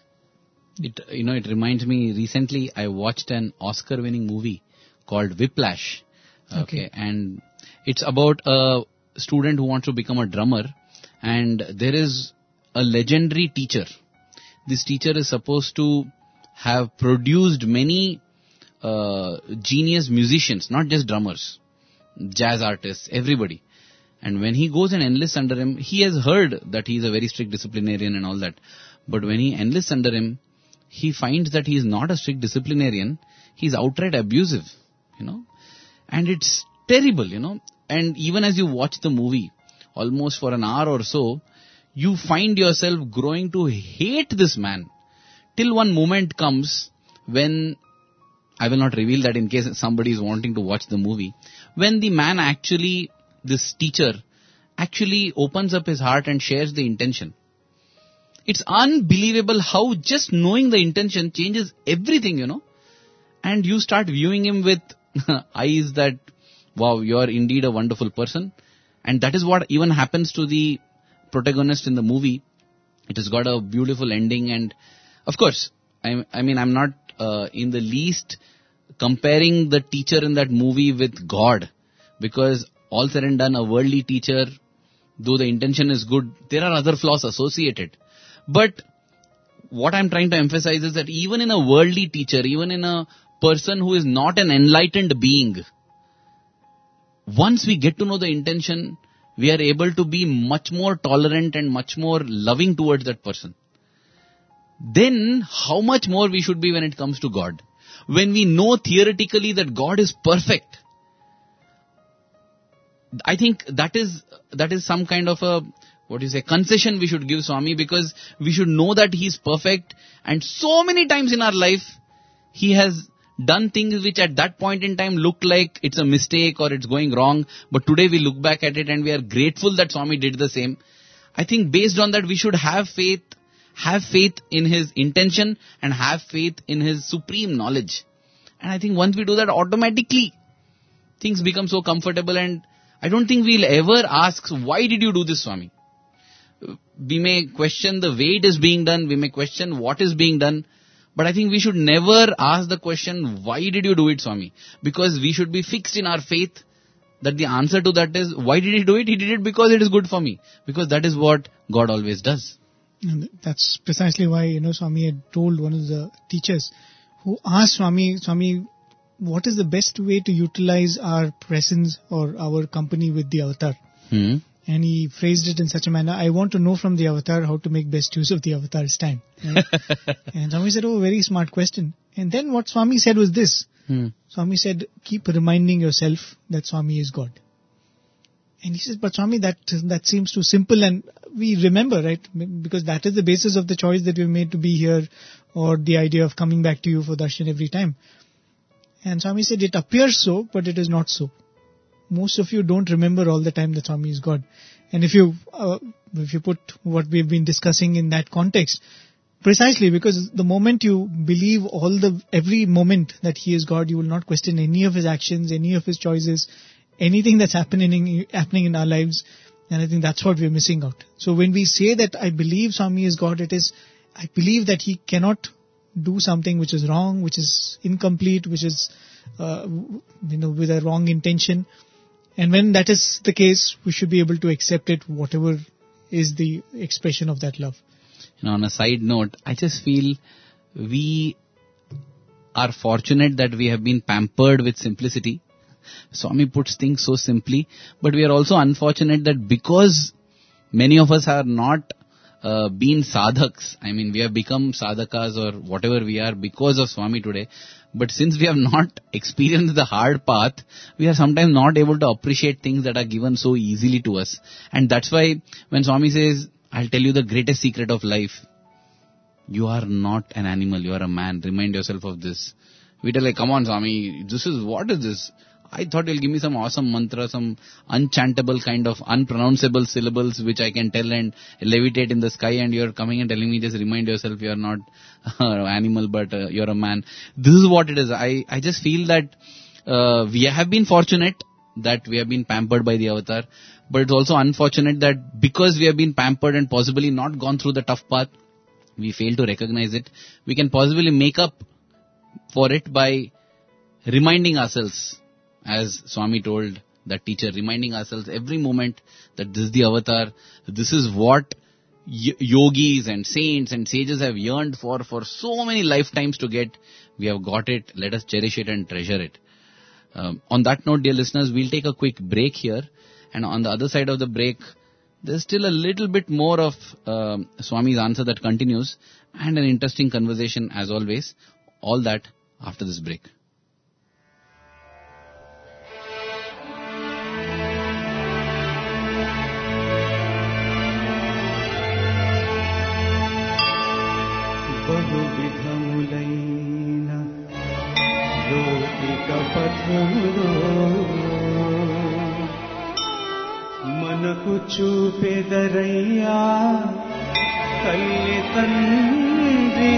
It reminds me, recently I watched an Oscar-winning movie called Whiplash. Okay. And it's about a student who wants to become a drummer, and there is a legendary teacher. This teacher is supposed to have produced many genius musicians, not just drummers, jazz artists, everybody. And when he goes and enlists under him, he has heard that he is a very strict disciplinarian and all that. But when he enlists under him, he finds that he is not a strict disciplinarian. He is outright abusive, And it's terrible, And even as you watch the movie, almost for an hour or so, you find yourself growing to hate this man. Till one moment comes when, I will not reveal that in case somebody is wanting to watch the movie, when the man actually, this teacher, actually opens up his heart and shares the intention. It's unbelievable how just knowing the intention changes everything, And you start viewing him with eyes that, wow, you are indeed a wonderful person. And that is what even happens to the protagonist in the movie. It has got a beautiful ending. And of course, I'm not in the least comparing the teacher in that movie with God. Because all said and done, a worldly teacher, though the intention is good, there are other flaws associated. But what I'm trying to emphasize is that even in a worldly teacher, even in a person who is not an enlightened being, once we get to know the intention, we are able to be much more tolerant and much more loving towards that person. Then how much more we should be when it comes to God? When we know theoretically that God is perfect, I think that is some kind of a, concession we should give Swami, because we should know that He is perfect, and so many times in our life, He has done things which at that point in time look like it's a mistake or it's going wrong, but today we look back at it and we are grateful that Swami did the same. I think based on that we should have faith in His intention and have faith in His supreme knowledge. And I think once we do that, automatically things become so comfortable, and I don't think we'll ever ask, why did you do this, Swami? We may question the way it is being done, we may question what is being done, but I think we should never ask the question, why did you do it, Swami? Because we should be fixed in our faith that the answer to that is, why did He do it? He did it because it is good for me. Because that is what God always does. And that's precisely why, Swami had told one of the teachers who asked Swami, what is the best way to utilize our presence or our company with the avatar? And he phrased it in such a manner, I want to know from the avatar how to make best use of the avatar's time. Right? And Swami said, oh, very smart question. And then what Swami said was this. Swami said, keep reminding yourself that Swami is God. And he says, but Swami, that seems too simple, and we remember, right? Because that is the basis of the choice that we've made to be here, or the idea of coming back to you for darshan every time. And Swami said, it appears so, but it is not so. Most of you don't remember all the time that Swami is God. And if you put what we've been discussing in that context, precisely because the moment you believe every moment that He is God, you will not question any of His actions, any of His choices, anything that's happening in our lives. And I think that's what we're missing out. So when we say that I believe Swami is God, it is, I believe that He cannot do something which is wrong, which is incomplete, which is, with a wrong intention. And when that is the case, we should be able to accept it, whatever is the expression of that love. On a side note, I just feel we are fortunate that we have been pampered with simplicity. Swami puts things so simply, but we are also unfortunate that because many of us are not been sadhaks, we have become sadhakas or whatever we are because of Swami today. But since we have not experienced the hard path, we are sometimes not able to appreciate things that are given so easily to us. And that's why when Swami says, I'll tell you the greatest secret of life, you are not an animal, you are a man. Remind yourself of this. We tell come on Swami, what is this? I thought you'll give me some awesome mantra, some unchantable kind of unpronounceable syllables which I can tell and levitate in the sky, and you're coming and telling me just remind yourself you're not an animal but you're a man. This is what it is. I just feel that we have been fortunate that we have been pampered by the avatar, but it's also unfortunate that because we have been pampered and possibly not gone through the tough path, we fail to recognize it. We can possibly make up for it by reminding ourselves, as Swami told that teacher, reminding ourselves every moment that this is the avatar, this is what yogis and saints and sages have yearned for so many lifetimes to get. We have got it. Let us cherish it and treasure it. On that note, dear listeners, we'll take a quick break here. And on the other side of the break, there's still a little bit more of Swami's answer that continues, and an interesting conversation as always. All that after this break. బహువిధములైన లౌకిక పథములో మనకు చూపెదరయ్యా తల్లి తండ్రి,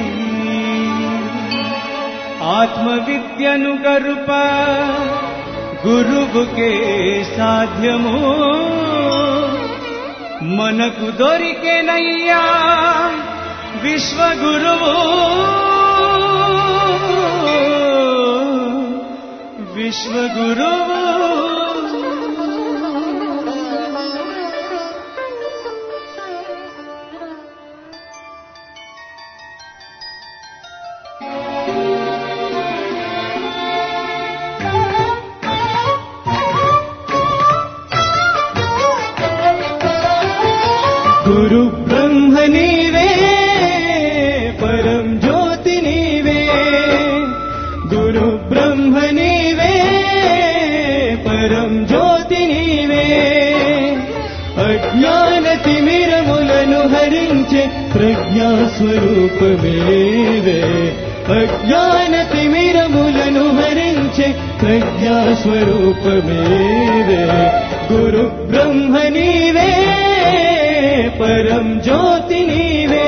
ఆత్మవిద్యను గరుప గురువుకే సాధ్యము, మనకు దొరికెనయ్యా విశ్వగురువు, విశ్వగురువు. గురు బ్రహ్మ నీవే, పరం జ్యోతి నీవే, గురు బ్రహ్మ నీవే, పరం జ్యోతి నీవే, అజ్ఞాన తిమిరములను హరించే ప్రజ్ఞాస్వరూపమేవే, అజ్ఞాన తిమిరములను హరించే ప్రజ్ఞాస్వరూపమేవే, గురు బ్రహ్మ నీవే, పరం జ్యోతి నీవే.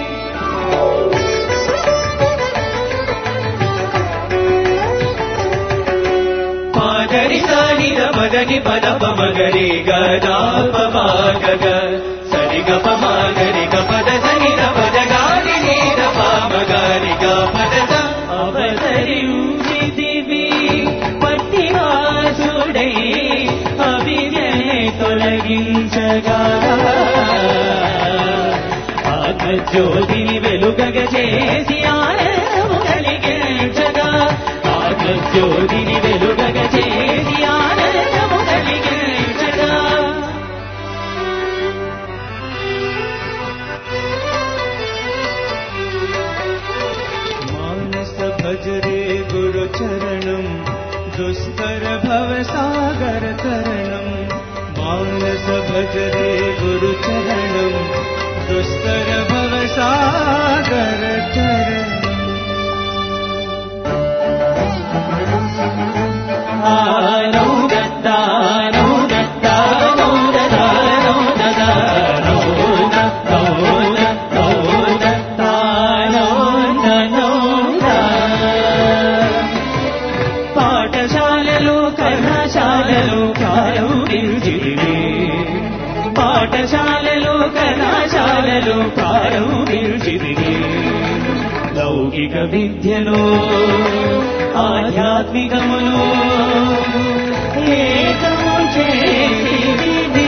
పాదరి సానిద మదని పద పమగరి గదాపమాగగ సరిగ పమాగరి గపద సనిద పద గాని నీద పామగారి గపద అవతరించితివి పట్టివాసుడై అవిద్యనే తొలగించగా, ఆత్మజ్యోతిని వెలుగగ చేసి ఆనందము కలిగించగా, ఆత్మజ్యోతిని వెలుగగ చేసి ఆనందము కలిగించగా. మానస భజరే గురు చరణం దుస్తర భవ సాగర తరణం, మానస భజరే గురు చరణం దుస్తర భవ సాగర తరణం. ఆనౌ దత్తా నౌ దత్తా నౌ దదా నౌ దదా నౌ దత్తా నౌ దత్తా నౌ నౌ దా. పాఠశాలలో కళాశాలలో ప్రారంభించితివి, పాఠశాలలో కళాశాలలో ప్రారంభించితివి, లౌకిక విద్యను ఆధ్యాత్మికమును ఏకము చేసితివి,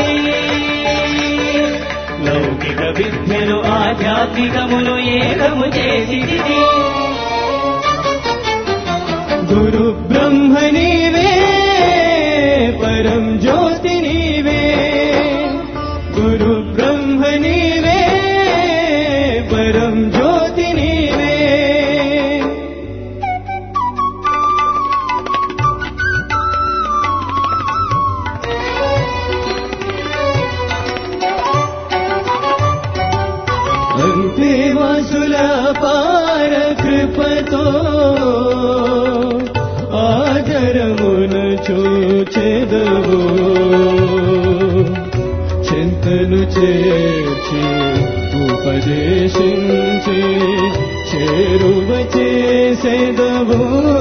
లౌకిక విద్యను ఆధ్యాత్మికమును ఏకము చేసితివి. గురు బ్రహ్మ నీవే, పరం జ్యోతి నీవే, గురు బ్రహ్మ నీవే, పరం జ్యోతి నీవే. అంతేవాసుల పార కృపతో ఆదరమున చూచెదవు, చింతను చేర్చి ఉపదేశించి చేరువ చేసెదవు.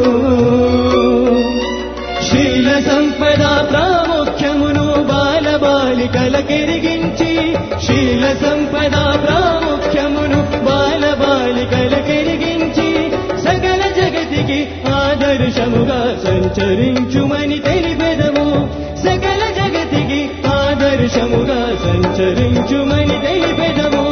శీల సంపద ప్రాముఖ్యమును బాలబాలికలకెరిగించి, శీల సంపద ప్రాముఖ్యమును బాలబాలికలకెరిగించి, సకల జగతికి ఆదర్శముగా సంచరించుమని తెలిపెదము, సకల జగతికి ఆదర్శ హర్షముగా సంచరించుమని తెలిపెదము.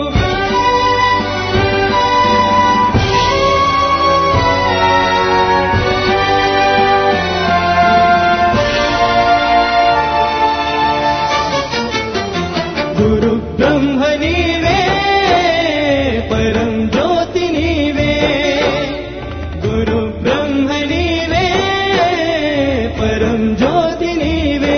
గురు బ్రహ్మ నీవే, పరం జ్యోతి నీవే. గురు బ్రహ్మ నీవే, పరం జ్యోతి నీవే.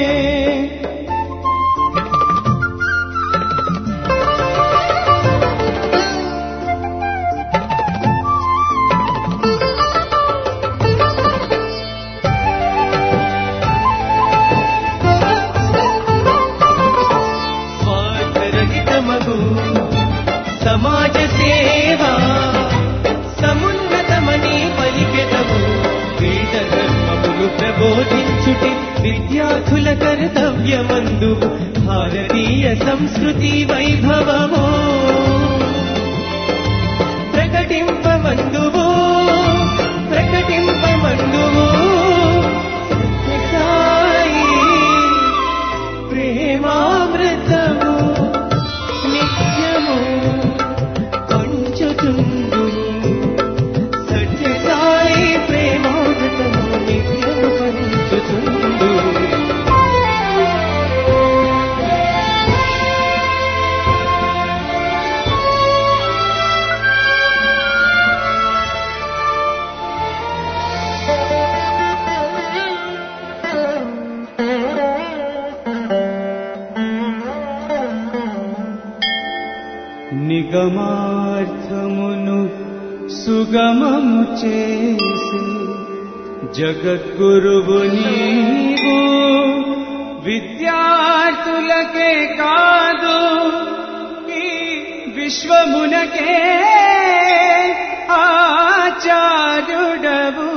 స్వార్థరహితమగు సమాజ సేవ సమున్నతమని పలికెదవు. వేద ధర్మములు ప్రబోధించుటి విద్యార్థుల కర్తవ్యమందు. భారతీయ సంస్కృతి వైభవము ప్రకటింపమందువు, ప్రకటింపమందువు. సత్యసాయి ప్రేమామృతము నిత్యము పంచుతుండు. సత్యసాయి ప్రేమామృతము నిత్యము పంచుతుండు. నిగమార్థమును సుగమము చేసి జగద్గురువు నీవు. విద్యార్థులకే కాదు ఈ విశ్వమునకే ఆచార్యుడవు.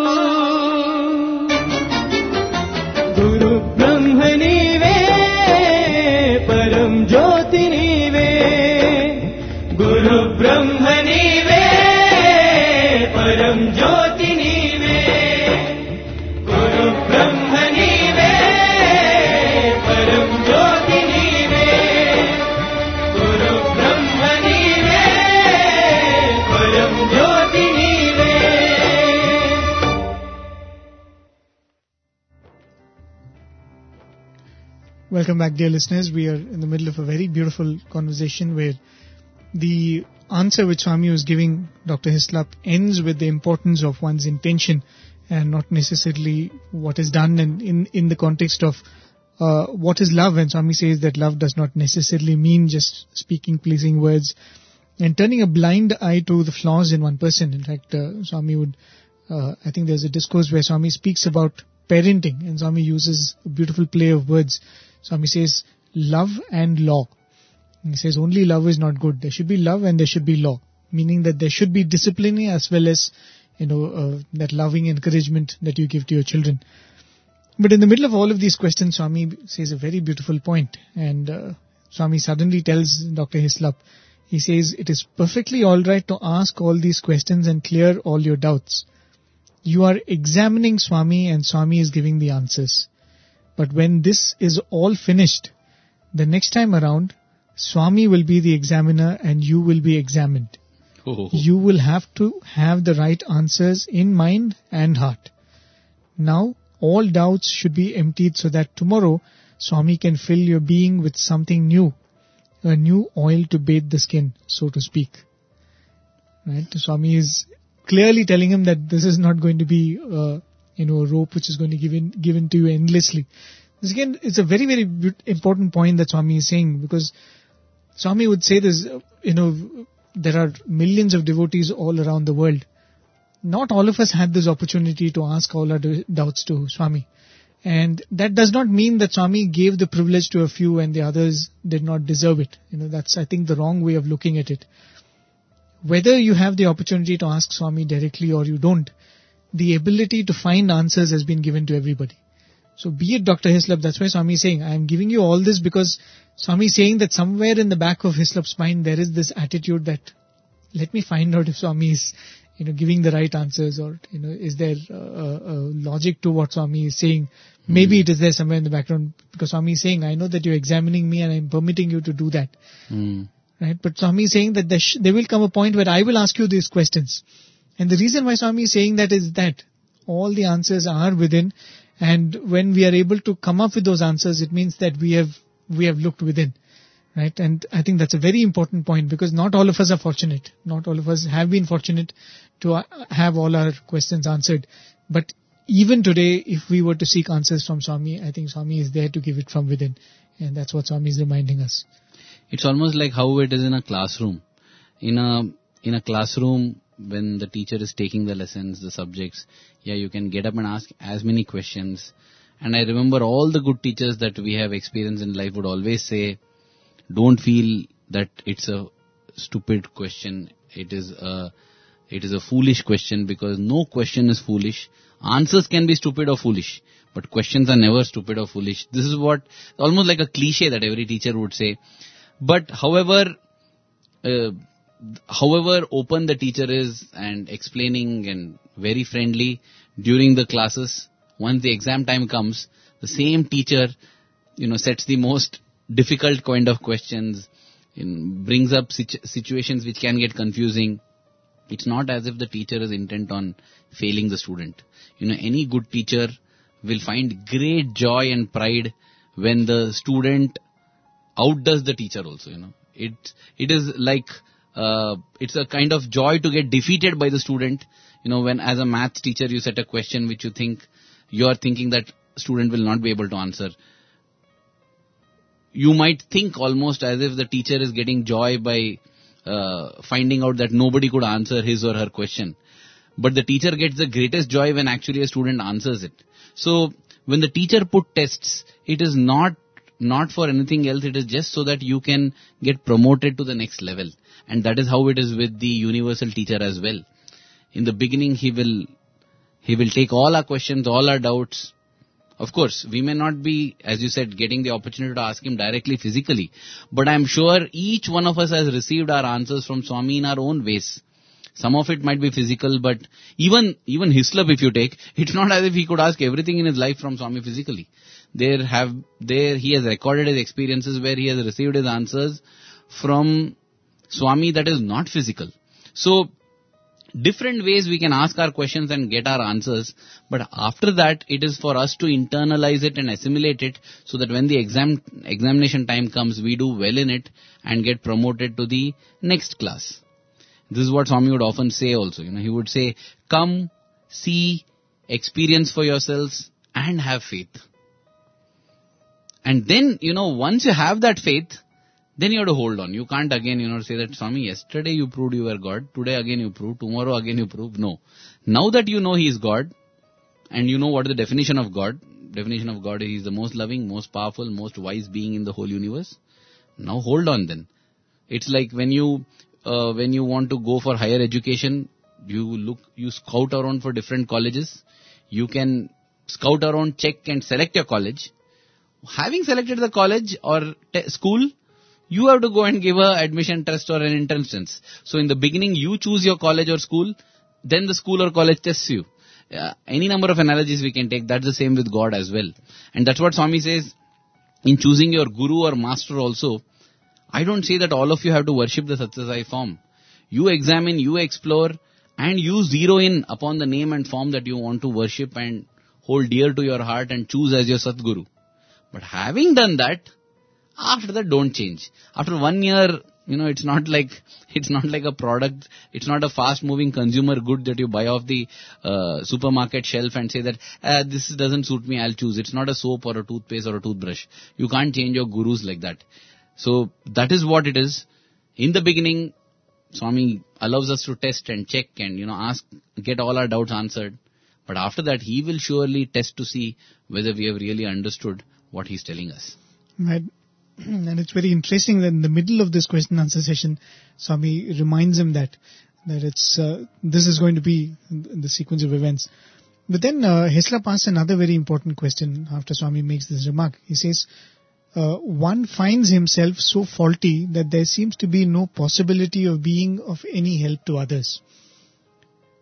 గురు బ్రహ్మ నీవే, పరం జ్యోతి నీవే. గురు బ్రహ్మ నీవే, పరం జ్యోతి నీవే. గురు బ్రహ్మ నీవే, పరం జ్యోతి నీవే. గురు బ్రహ్మ నీవే, పరం జ్యోతి నీవే. Welcome back, dear listeners. We are in the middle of a very beautiful conversation where the answer which Swami was giving, Dr. Hislop, ends with the importance of one's intention and not necessarily what is done, and in the context of what is love. And Swami says that love does not necessarily mean just speaking pleasing words and turning a blind eye to the flaws in one person. In fact, Swami would, I think there's a discourse where Swami speaks about parenting, and Swami uses a beautiful play of words. Swami says love and law. He says only love is not good. There should be love and there should be law, meaning that there should be discipline as well as, that loving encouragement that you give to your children. But in the middle of all of these questions, Swami says a very beautiful point, and Swami suddenly tells Dr. Hislop, he says, it is perfectly all right to ask all these questions and clear all your doubts. You are examining Swami and Swami is giving the answers. But when this is all finished, the next time around, Swami will be the examiner and you will be examined. Oh. You will have to have the right answers in mind and heart. Now, all doubts should be emptied so that tomorrow Swami can fill your being with something new, a new oil to bathe the skin, so to speak. Right? Swami is clearly telling him that this is not going to be a rope which is going to be given to you endlessly. This again, it's a very, very important point that Swami is saying, because Swami would say this, there are millions of devotees all around the world. Not all of us had this opportunity to ask all our doubts to Swami. And that does not mean that Swami gave the privilege to a few and the others did not deserve it. That's, I think, the wrong way of looking at it. Whether you have the opportunity to ask Swami directly or you don't, the ability to find answers has been given to everybody. So be it Dr. Hislop, that's why Swami is saying, I am giving you all this because Swami is saying that somewhere in the back of Hislop's mind there is this attitude that, let me find out if Swami is, giving the right answers, or, is there logic to what Swami is saying, Maybe it is there somewhere in the background because Swami is saying, I know that you're examining me and I'm permitting you to do that. Right? But Swami is saying that there will come a point where I will ask you these questions. And the reason why Swami is saying that is that all the answers are within, and when we are able to come up with those answers, it means that we have looked within. Right? And I think that's a very important point because not all of us are fortunate. Not all of us have been fortunate to have all our questions answered. But even today, if we were to seek answers from Swami, I think Swami is there to give it from within. And that's what Swami is reminding us. It's almost like how it is in a classroom. In a classroom, when the teacher is taking the lessons, the subjects, you can get up and ask as many questions. And I remember all the good teachers that we have experienced in life would always say, don't feel that it's a stupid question. It is a foolish question because no question is foolish. Answers can be stupid or foolish, but questions are never stupid or foolish. This is what, almost like a cliche that every teacher would say. But however open the teacher is and explaining and very friendly during the classes, once the exam time comes, the same teacher, sets the most difficult kind of questions, brings up situations which can get confusing. It's not as if the teacher is intent on failing the student. Any good teacher will find great joy and pride when the student outdoes the teacher also. It is like, it's a kind of joy to get defeated by the student. When as a maths teacher you set a question which you are thinking that student will not be able to answer. You might think almost as if the teacher is getting joy by finding out that nobody could answer his or her question. But the teacher gets the greatest joy when actually a student answers it. So when the teacher put tests, it is not for anything else. It is just so that you can get promoted to the next level. And that is how it is with the universal teacher as well. In the beginning, he will take all our questions, all our doubts. Of course, we may not be, as you said, getting the opportunity to ask him directly physically. But I am sure each one of us has received our answers from Swami in our own ways. Some of it might be physical, but even Hislop if you take, it's not as if he could ask everything in his life from Swami physically. He has recorded his experiences where he has received his answers from Swami that is not physical. So, different ways we can ask our questions and get our answers, but after that it is for us to internalize it and assimilate it so that when the examination time comes, we do well in it and get promoted to the next class. This is what Swami would often say also. He would say, come, see, experience for yourselves and have faith. And then, once you have that faith, then you have to hold on. You can't again, say that, Swami, yesterday you proved you were God. Today again you prove. Tomorrow again you prove. No. Now that you know He is God, and you know what is the definition of God. Definition of God is He is the most loving, most powerful, most wise being in the whole universe. Now hold on then. It's like when you want to go for higher education, you scout around for different colleges. You can scout around, check and select your college. Having selected the college or school, you have to go and give a admission test or an entrance. So in the beginning, you choose your college or school, then the school or college tests you. Any number of analogies we can take. That's the same with God as well. And that's what Swami says in choosing your guru or master also. I don't say that all of you have to worship the Satya Sai form. You examine, you explore, and you zero in upon the name and form that you want to worship and hold dear to your heart and choose as your Satguru. But having done that, after that don't change. After 1 year, it's not like a product, it's not a fast moving consumer good that you buy off the supermarket shelf and say that this doesn't suit me, I'll choose. It's not a soap or a toothpaste or a toothbrush. You can't change your gurus like that. So that is what it is. In the beginning, Swami allows us to test and check and ask, get all our doubts answered. But after that, He will surely test to see whether we have really understood what He's telling us. Right. And it's very interesting that in the middle of this question and answer session, Swami reminds him that it's this is going to be the sequence of events. But then Hislop asks another very important question after Swami makes this remark. He says, one finds himself so faulty that there seems to be no possibility of being of any help to others.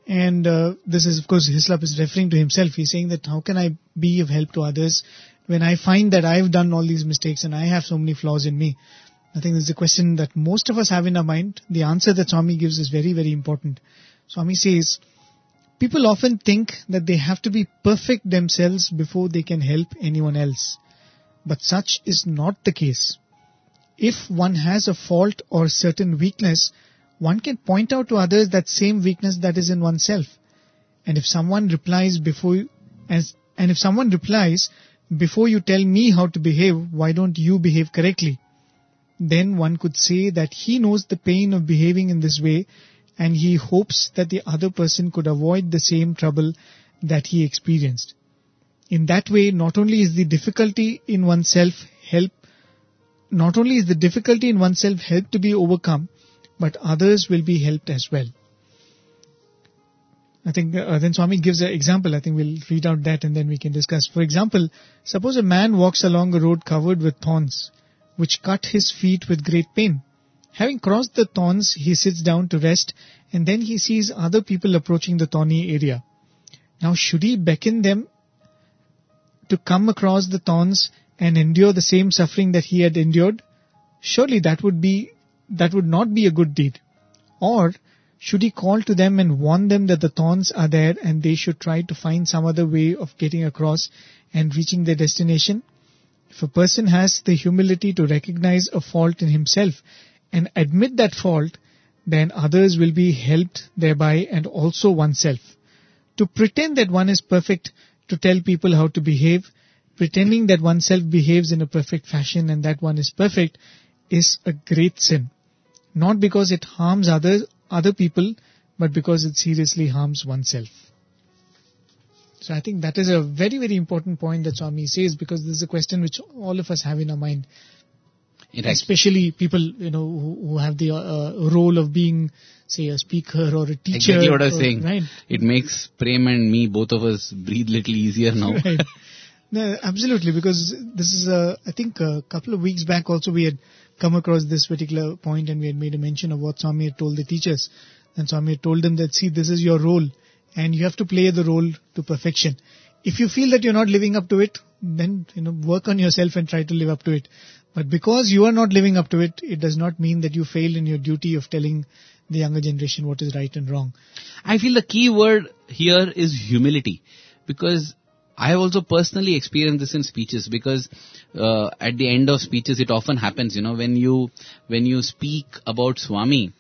And this is, of course, Hislop is referring to himself. He's saying that how can I be of help to others when I find that I've done all these mistakes and I have so many flaws in me? I think this is a question that most of us have in our mind. The answer that Swami gives is very, very important. Swami says, people often think that they have to be perfect themselves before they can help anyone else. But such is not the case. If one has a fault or certain weakness, one can point out to others that same weakness that is in oneself. And if someone replies before you tell me how to behave, why don't you behave correctly? Then one could say that he knows the pain of behaving in this way, and he hopes that the other person could avoid the same trouble that he experienced. In that way, not only is the difficulty in oneself help to be overcome, but others will be helped as well. I think then Swami gives an example. I think we'll read out that and then we can discuss. For example, suppose a man walks along a road covered with thorns, which cut his feet with great pain. Having crossed the thorns, he sits down to rest, and then he sees other people approaching the thorny area. Now, should he beckon them to come across the thorns and endure the same suffering that he had endured? Surely that would not be a good deed. Or should he call to them and warn them that the thorns are there and they should try to find some other way of getting across and reaching their destination? If a person has the humility to recognize a fault in himself and admit that fault, then others will be helped thereby and also oneself. To pretend that one is perfect, to tell people how to behave, pretending that oneself behaves in a perfect fashion and that one is perfect, is a great sin. Not because it harms other people, but because it seriously harms oneself. So I think that is a very, very important point that Swami says, because this is a question which all of us have in our mind. Especially people, who have the role of being, say, a speaker or a teacher. Exactly what I was saying. Right. It makes Prem and me, both of us, breathe little easier now. Right. No, absolutely, because this is, I think a couple of weeks back also we had come across this particular point and we had made a mention of what Swami had told the teachers. And Swami had told them that, see, this is your role and you have to play the role to perfection. If you feel that you're not living up to it, then, work on yourself and try to live up to it. But because you are not living up to it, it does not mean that you failed in your duty of telling the younger generation what is right and wrong. I feel the key word here is humility, because I have also personally experienced this in speeches, because at the end of speeches it often happens, when you speak about Swami,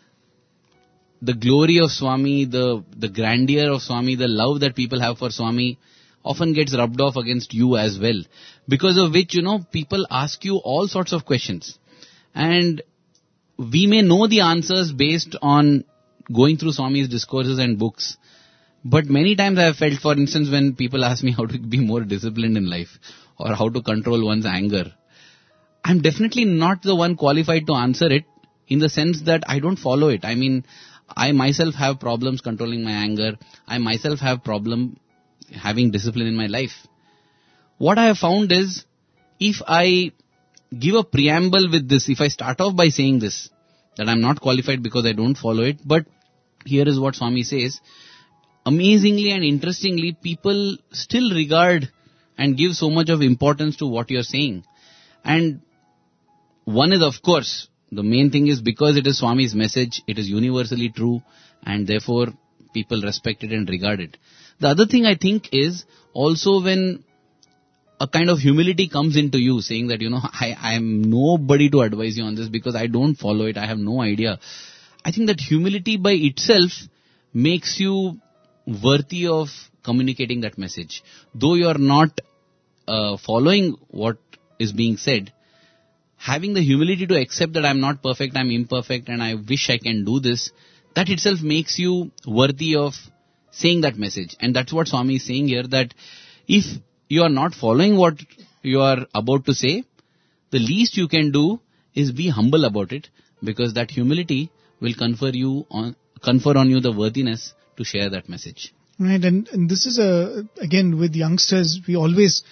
the glory of Swami, the grandeur of Swami, the love that people have for Swami often gets rubbed off against you as well. Because of which, people ask you all sorts of questions. And we may know the answers based on going through Swami's discourses and books. But many times I have felt, for instance, when people ask me how to be more disciplined in life or how to control one's anger, I'm definitely not the one qualified to answer it, in the sense that I don't follow it. I mean, I myself have problems controlling my anger. I myself have problem having discipline in my life. What I have found is, if I give a preamble with this, if I start off by saying this, that I'm not qualified because I don't follow it, but here is what Swami says, amazingly and interestingly, people still regard and give so much of importance to what you're saying. And one is, of course, the main thing is because it is Swami's message, it is universally true, and therefore people respect it and regard it. The other thing I think is also when a kind of humility comes into you, saying that, I am nobody to advise you on this because I don't follow it, I have no idea. I think that humility by itself makes you worthy of communicating that message. Though you are not following what is being said, having the humility to accept that I'm not perfect, I'm imperfect, and I wish I can do this, that itself makes you worthy of saying that message. And that's what Swami is saying here, that if you are not following what you are about to say, the least you can do is be humble about it, because that humility will confer on you the worthiness to share that message. Right, and this is again with youngsters, we always,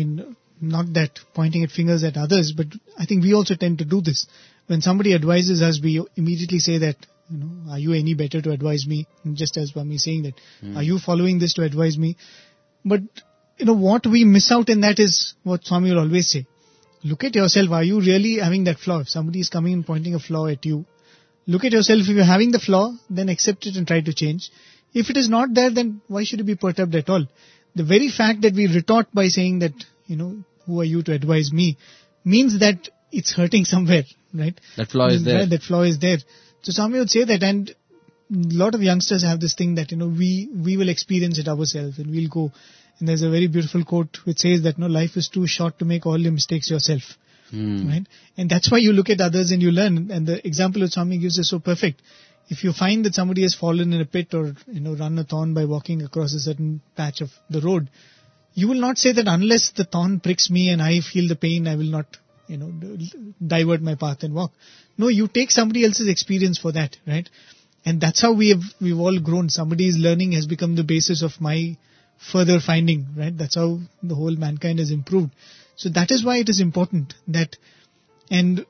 not that pointing at fingers at others, but I think we also tend to do this. When somebody advises us, we immediately say that Are you any better to advise me? Just as Swami is saying that, are you following this to advise me? But, what we miss out in that is what Swami will always say. Look at yourself. Are you really having that flaw? If somebody is coming and pointing a flaw at you, look at yourself. If you're having the flaw, then accept it and try to change. If it is not there, then why should you be perturbed at all? The very fact that we retort by saying that, who are you to advise me, means that it's hurting somewhere, right? That flaw is there. That flaw is there. So Swami would say that, and a lot of youngsters have this thing that, we will experience it ourselves and we'll go. And there's a very beautiful quote which says that, life is too short to make all your mistakes yourself. Right? And that's why you look at others and you learn. And the example that Swami gives is so perfect. If you find that somebody has fallen in a pit or, run a thorn by walking across a certain patch of the road, you will not say that unless the thorn pricks me and I feel the pain, I will not, divert my path and walk. No, you take somebody else's experience for that, right? And that's how we've all grown. Somebody's learning has become the basis of my further finding, right? That's how the whole mankind has improved. So that is why it is important that, and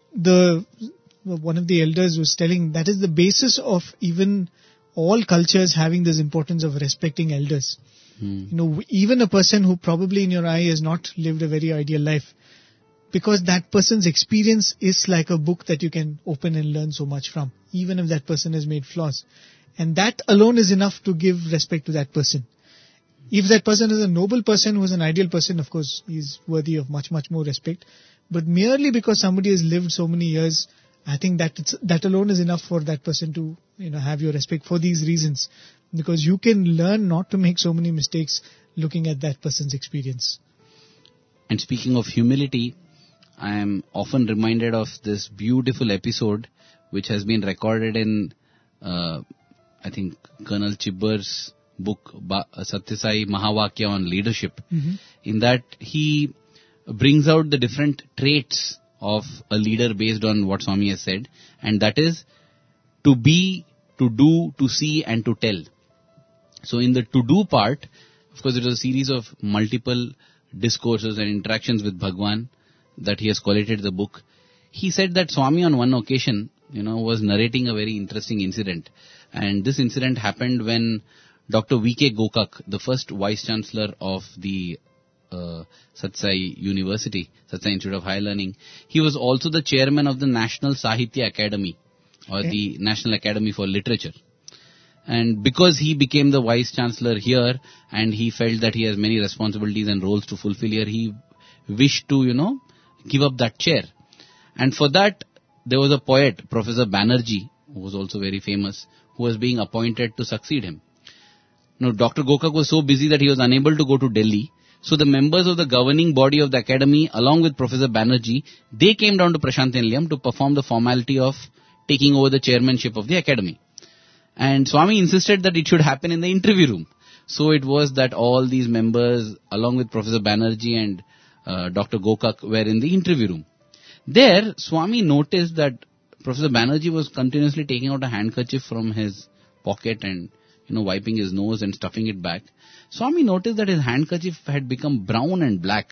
one of the elders was telling, that is the basis of even all cultures having this importance of respecting elders. Even a person who probably in your eye has not lived a very ideal life, because that person's experience is like a book that you can open and learn so much from, even if that person has made flaws. And that alone is enough to give respect to that person. If that person is a noble person who is an ideal person, of course, he is worthy of much, much more respect. But merely because somebody has lived so many years, I think that alone is enough for that person to, have your respect for these reasons. Because you can learn not to make so many mistakes looking at that person's experience. And speaking of humility, I am often reminded of this beautiful episode which has been recorded in, I think, Colonel Chibber's book, Satyasai Mahavakya on leadership. In that he brings out the different traits of a leader based on what Swami has said, and that is to be, to do, to see and to tell. So in the to do part, of course it was a series of multiple discourses and interactions with Bhagwan that he has collated the book. He said that Swami on one occasion, was narrating a very interesting incident, and this incident happened when Dr. V.K. Gokak, the first Vice Chancellor of the Satsai University, Satsai Institute of Higher Learning, he was also the chairman of the National Sahitya Academy, or the National Academy for Literature. And because he became the Vice Chancellor here, and he felt that he has many responsibilities and roles to fulfill here, he wished to, give up that chair. And for that, there was a poet, Professor Banerjee, who was also very famous, who was being appointed to succeed him. Now, Dr. Gokak was so busy that he was unable to go to Delhi. So the members of the governing body of the academy, along with Professor Banerjee, they came down to Prasanthi Nilayam to perform the formality of taking over the chairmanship of the academy. And Swami insisted that it should happen in the interview room. So it was that all these members, along with Professor Banerjee and Dr. Gokak, were in the interview room. There, Swami noticed that Professor Banerjee was continuously taking out a handkerchief from his pocket and wiping his nose and stuffing it back. Swami noticed that his handkerchief had become brown and black.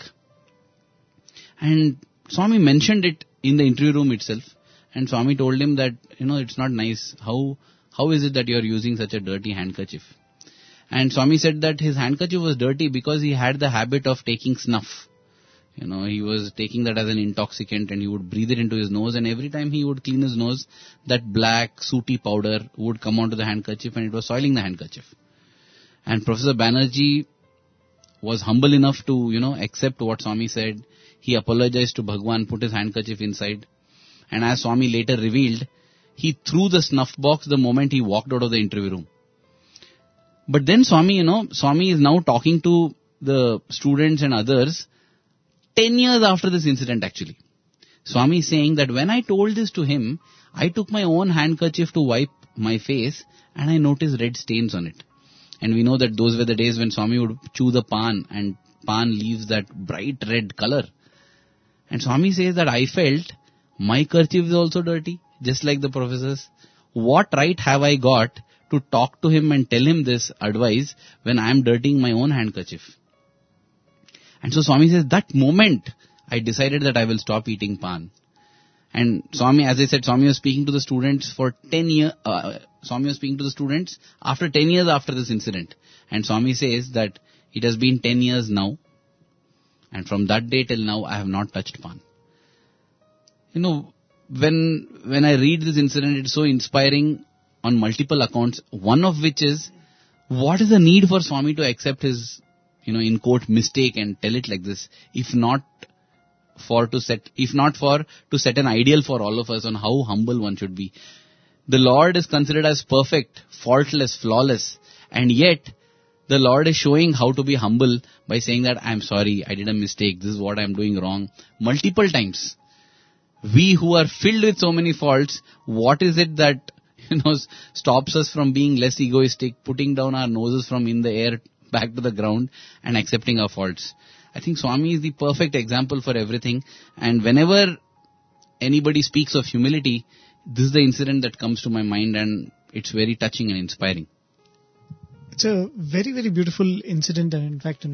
And Swami mentioned it in the interview room itself. And Swami told him that, it's not nice. How is it that you are using such a dirty handkerchief? And Swami said that his handkerchief was dirty because he had the habit of taking snuff. He was taking that as an intoxicant and he would breathe it into his nose, and every time he would clean his nose, that black, sooty powder would come onto the handkerchief and it was soiling the handkerchief. And Professor Banerjee was humble enough to, accept what Swami said. He apologized to Bhagwan, put his handkerchief inside. And as Swami later revealed, he threw the snuff box the moment he walked out of the interview room. But then Swami is now talking to the students and others 10 years after this incident actually. Swami is saying that when I told this to him, I took my own handkerchief to wipe my face and I noticed red stains on it. And we know that those were the days when Swami would chew the pan, and pan leaves that bright red color. And Swami says that I felt my kerchief is also dirty, just like the professors. What right have I got to talk to him and tell him this advice when I am dirtying my own handkerchief? And so Swami says, that moment I decided that I will stop eating pan. And Swami, as I said, Swami was speaking to the students for 10 years. Swami was speaking to the students after 10 years after this incident. And Swami says that it has been 10 years now. And from that day till now, I have not touched pan. You know, when I read this incident, it's so inspiring on multiple accounts. One of which is, what is the need for Swami to accept his, in quote, mistake and tell it like this, if not for to set an ideal for all of us on how humble one should be. The Lord is considered as perfect, faultless, flawless, and yet the Lord is showing how to be humble by saying that I'm sorry, I did a mistake, this is what I'm doing wrong, multiple times. We who are filled with so many faults, what is it that stops us from being less egoistic, putting down our noses from in the air back to the ground and accepting our faults? I think Swami is the perfect example for everything. And whenever anybody speaks of humility, this is the incident that comes to my mind, and it's very touching and inspiring. It's a very, very beautiful incident, and in fact,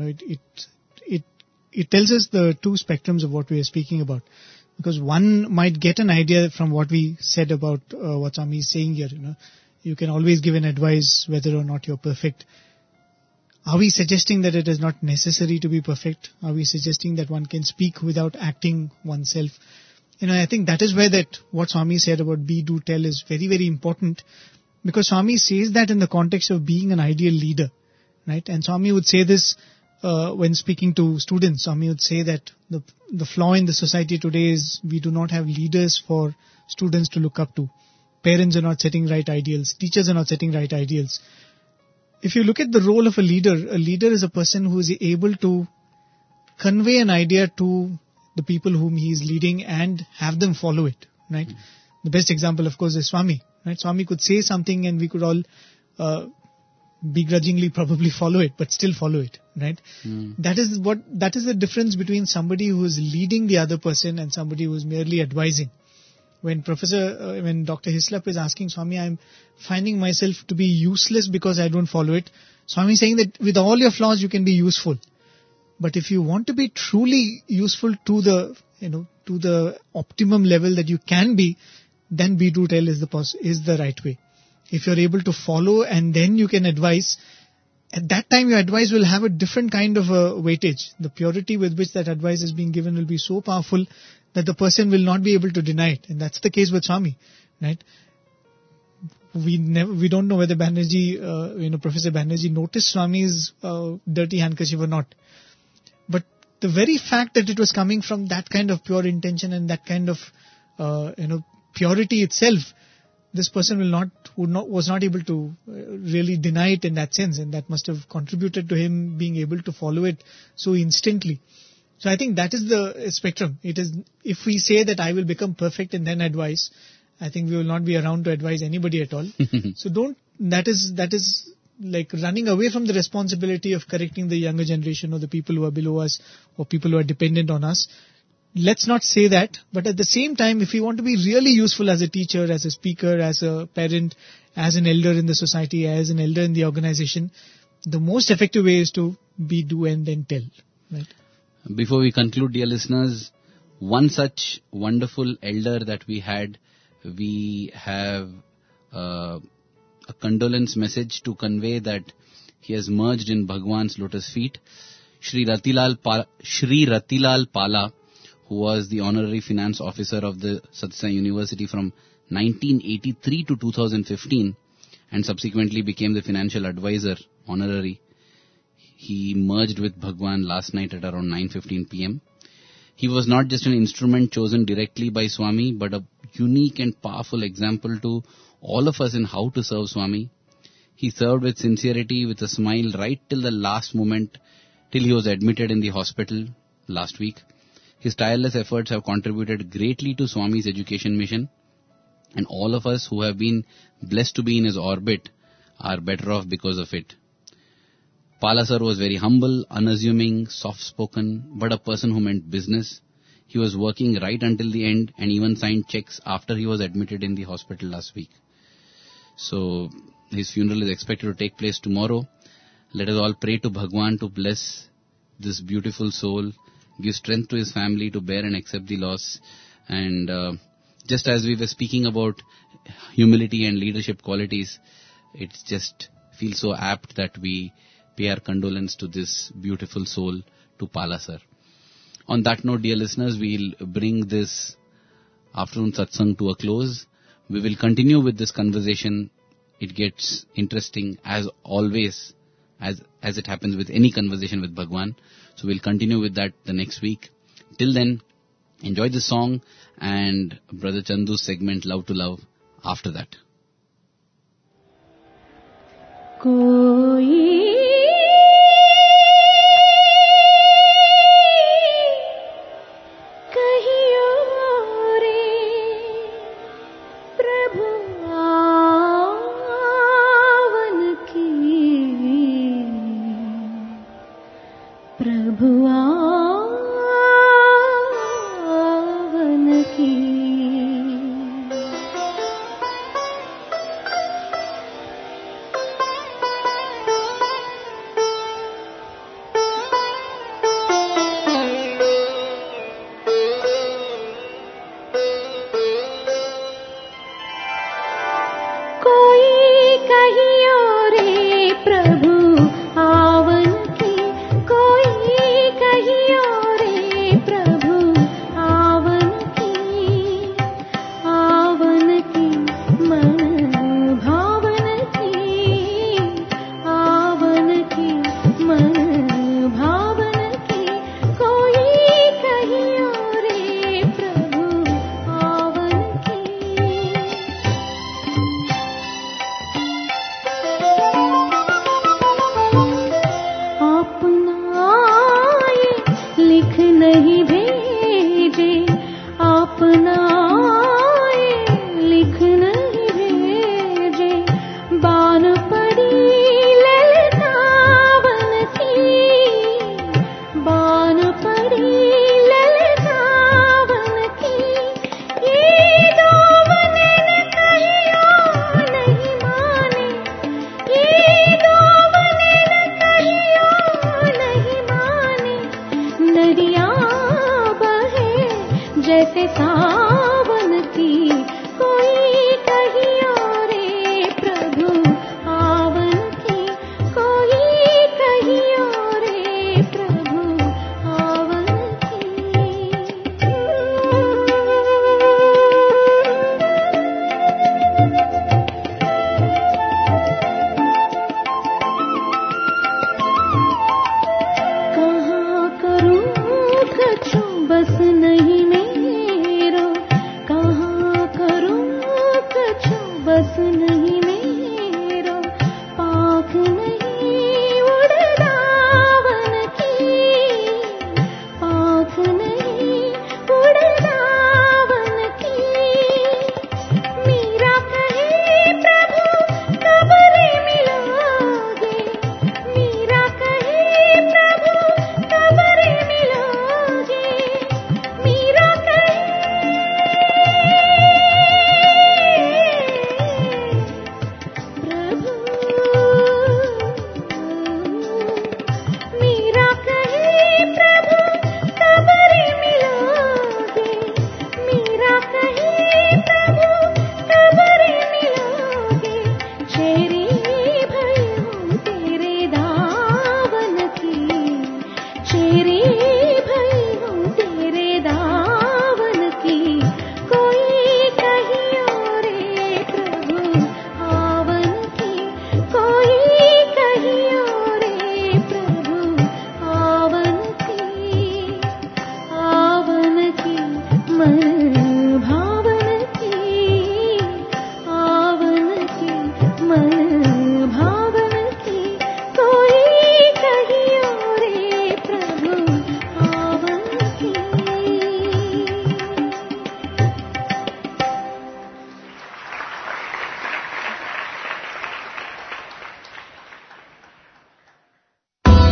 it tells us the two spectrums of what we are speaking about. Because one might get an idea from what we said about what Swami is saying here. You can always give an advice whether or not you're perfect. Are we suggesting that it is not necessary to be perfect? Are we suggesting that one can speak without acting oneself? I think that is where what Swami said about be, do, tell is very, very important. Because Swami says that in the context of being an ideal leader, right? And Swami would say this when speaking to students. Swami would say that the flaw in the society today is we do not have leaders for students to look up to. Parents are not setting right ideals. Teachers are not setting right ideals. If you look at the role of a leader is a person who is able to convey an idea to the people whom he is leading and have them follow it, right? The best example, of course, is Swami, right? Swami could say something and we could all begrudgingly probably follow it, but still follow it, right? That is the difference between somebody who is leading the other person and somebody who is merely advising. When Dr. Hislop is asking Swami, I'm finding myself to be useless because I don't follow it. Swami is saying that with all your flaws, you can be useful. But if you want to be truly useful to the optimum level that you can be, then be, do, tell is the right way. If you're able to follow and then you can advise, at that time your advice will have a different kind of a weightage. The purity with which that advice is being given will be so powerful that the person will not be able to deny it. And that's the case with Swami, right? We don't know whether Banerjee, Professor Banerjee noticed Swami's dirty handkerchief or not. But the very fact that it was coming from that kind of pure intention and that kind of, purity itself, this person was not able to really deny it in that sense, and that must have contributed to him being able to follow it so instantly. So I think that is the spectrum. It is, if we say that I will become perfect and then advise, I think we will not be around to advise anybody at all. So that is like running away from the responsibility of correcting the younger generation or the people who are below us or people who are dependent on us. Let's not say that, but at the same time, if we want to be really useful as a teacher, as a speaker, as a parent, as an elder in the society, as an elder in the organization, the most effective way is to be, do, and then tell. Right? Before we conclude, dear listeners, one such wonderful elder that we have a condolence message to convey that he has merged in Bhagwan's lotus feet. Shri Ratilal Pala, who was the honorary finance officer of the Satsai University from 1983 to 2015 and subsequently became the financial advisor honorary. He merged with Bhagwan last night at around 9:15 p.m. He was not just an instrument chosen directly by Swami, but a unique and powerful example to all of us in how to serve Swami. He served with sincerity, with a smile, right till the last moment, till he was admitted in the hospital last week. His tireless efforts have contributed greatly to Swami's education mission, and all of us who have been blessed to be in his orbit are better off because of it. Pala sir was very humble, unassuming, soft-spoken, but a person who meant business. He was working right until the end and even signed checks after he was admitted in the hospital last week. So, his funeral is expected to take place tomorrow. Let us all pray to Bhagwan to bless this beautiful soul, give strength to his family to bear and accept the loss, and just as we were speaking about humility and leadership qualities, it just feels so apt that we pay our condolence to this beautiful soul, to Pala sir. On that note, dear listeners, we'll bring this afternoon satsang to a close. We will continue with this conversation. It gets interesting as always, as it happens with any conversation with Bhagwan. So we'll continue with that the next week. Till then, enjoy the song and Brother Chandu's segment Love to Love after that.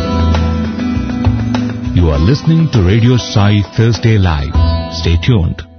Listening to Radio Sai Thursday Live. Stay tuned.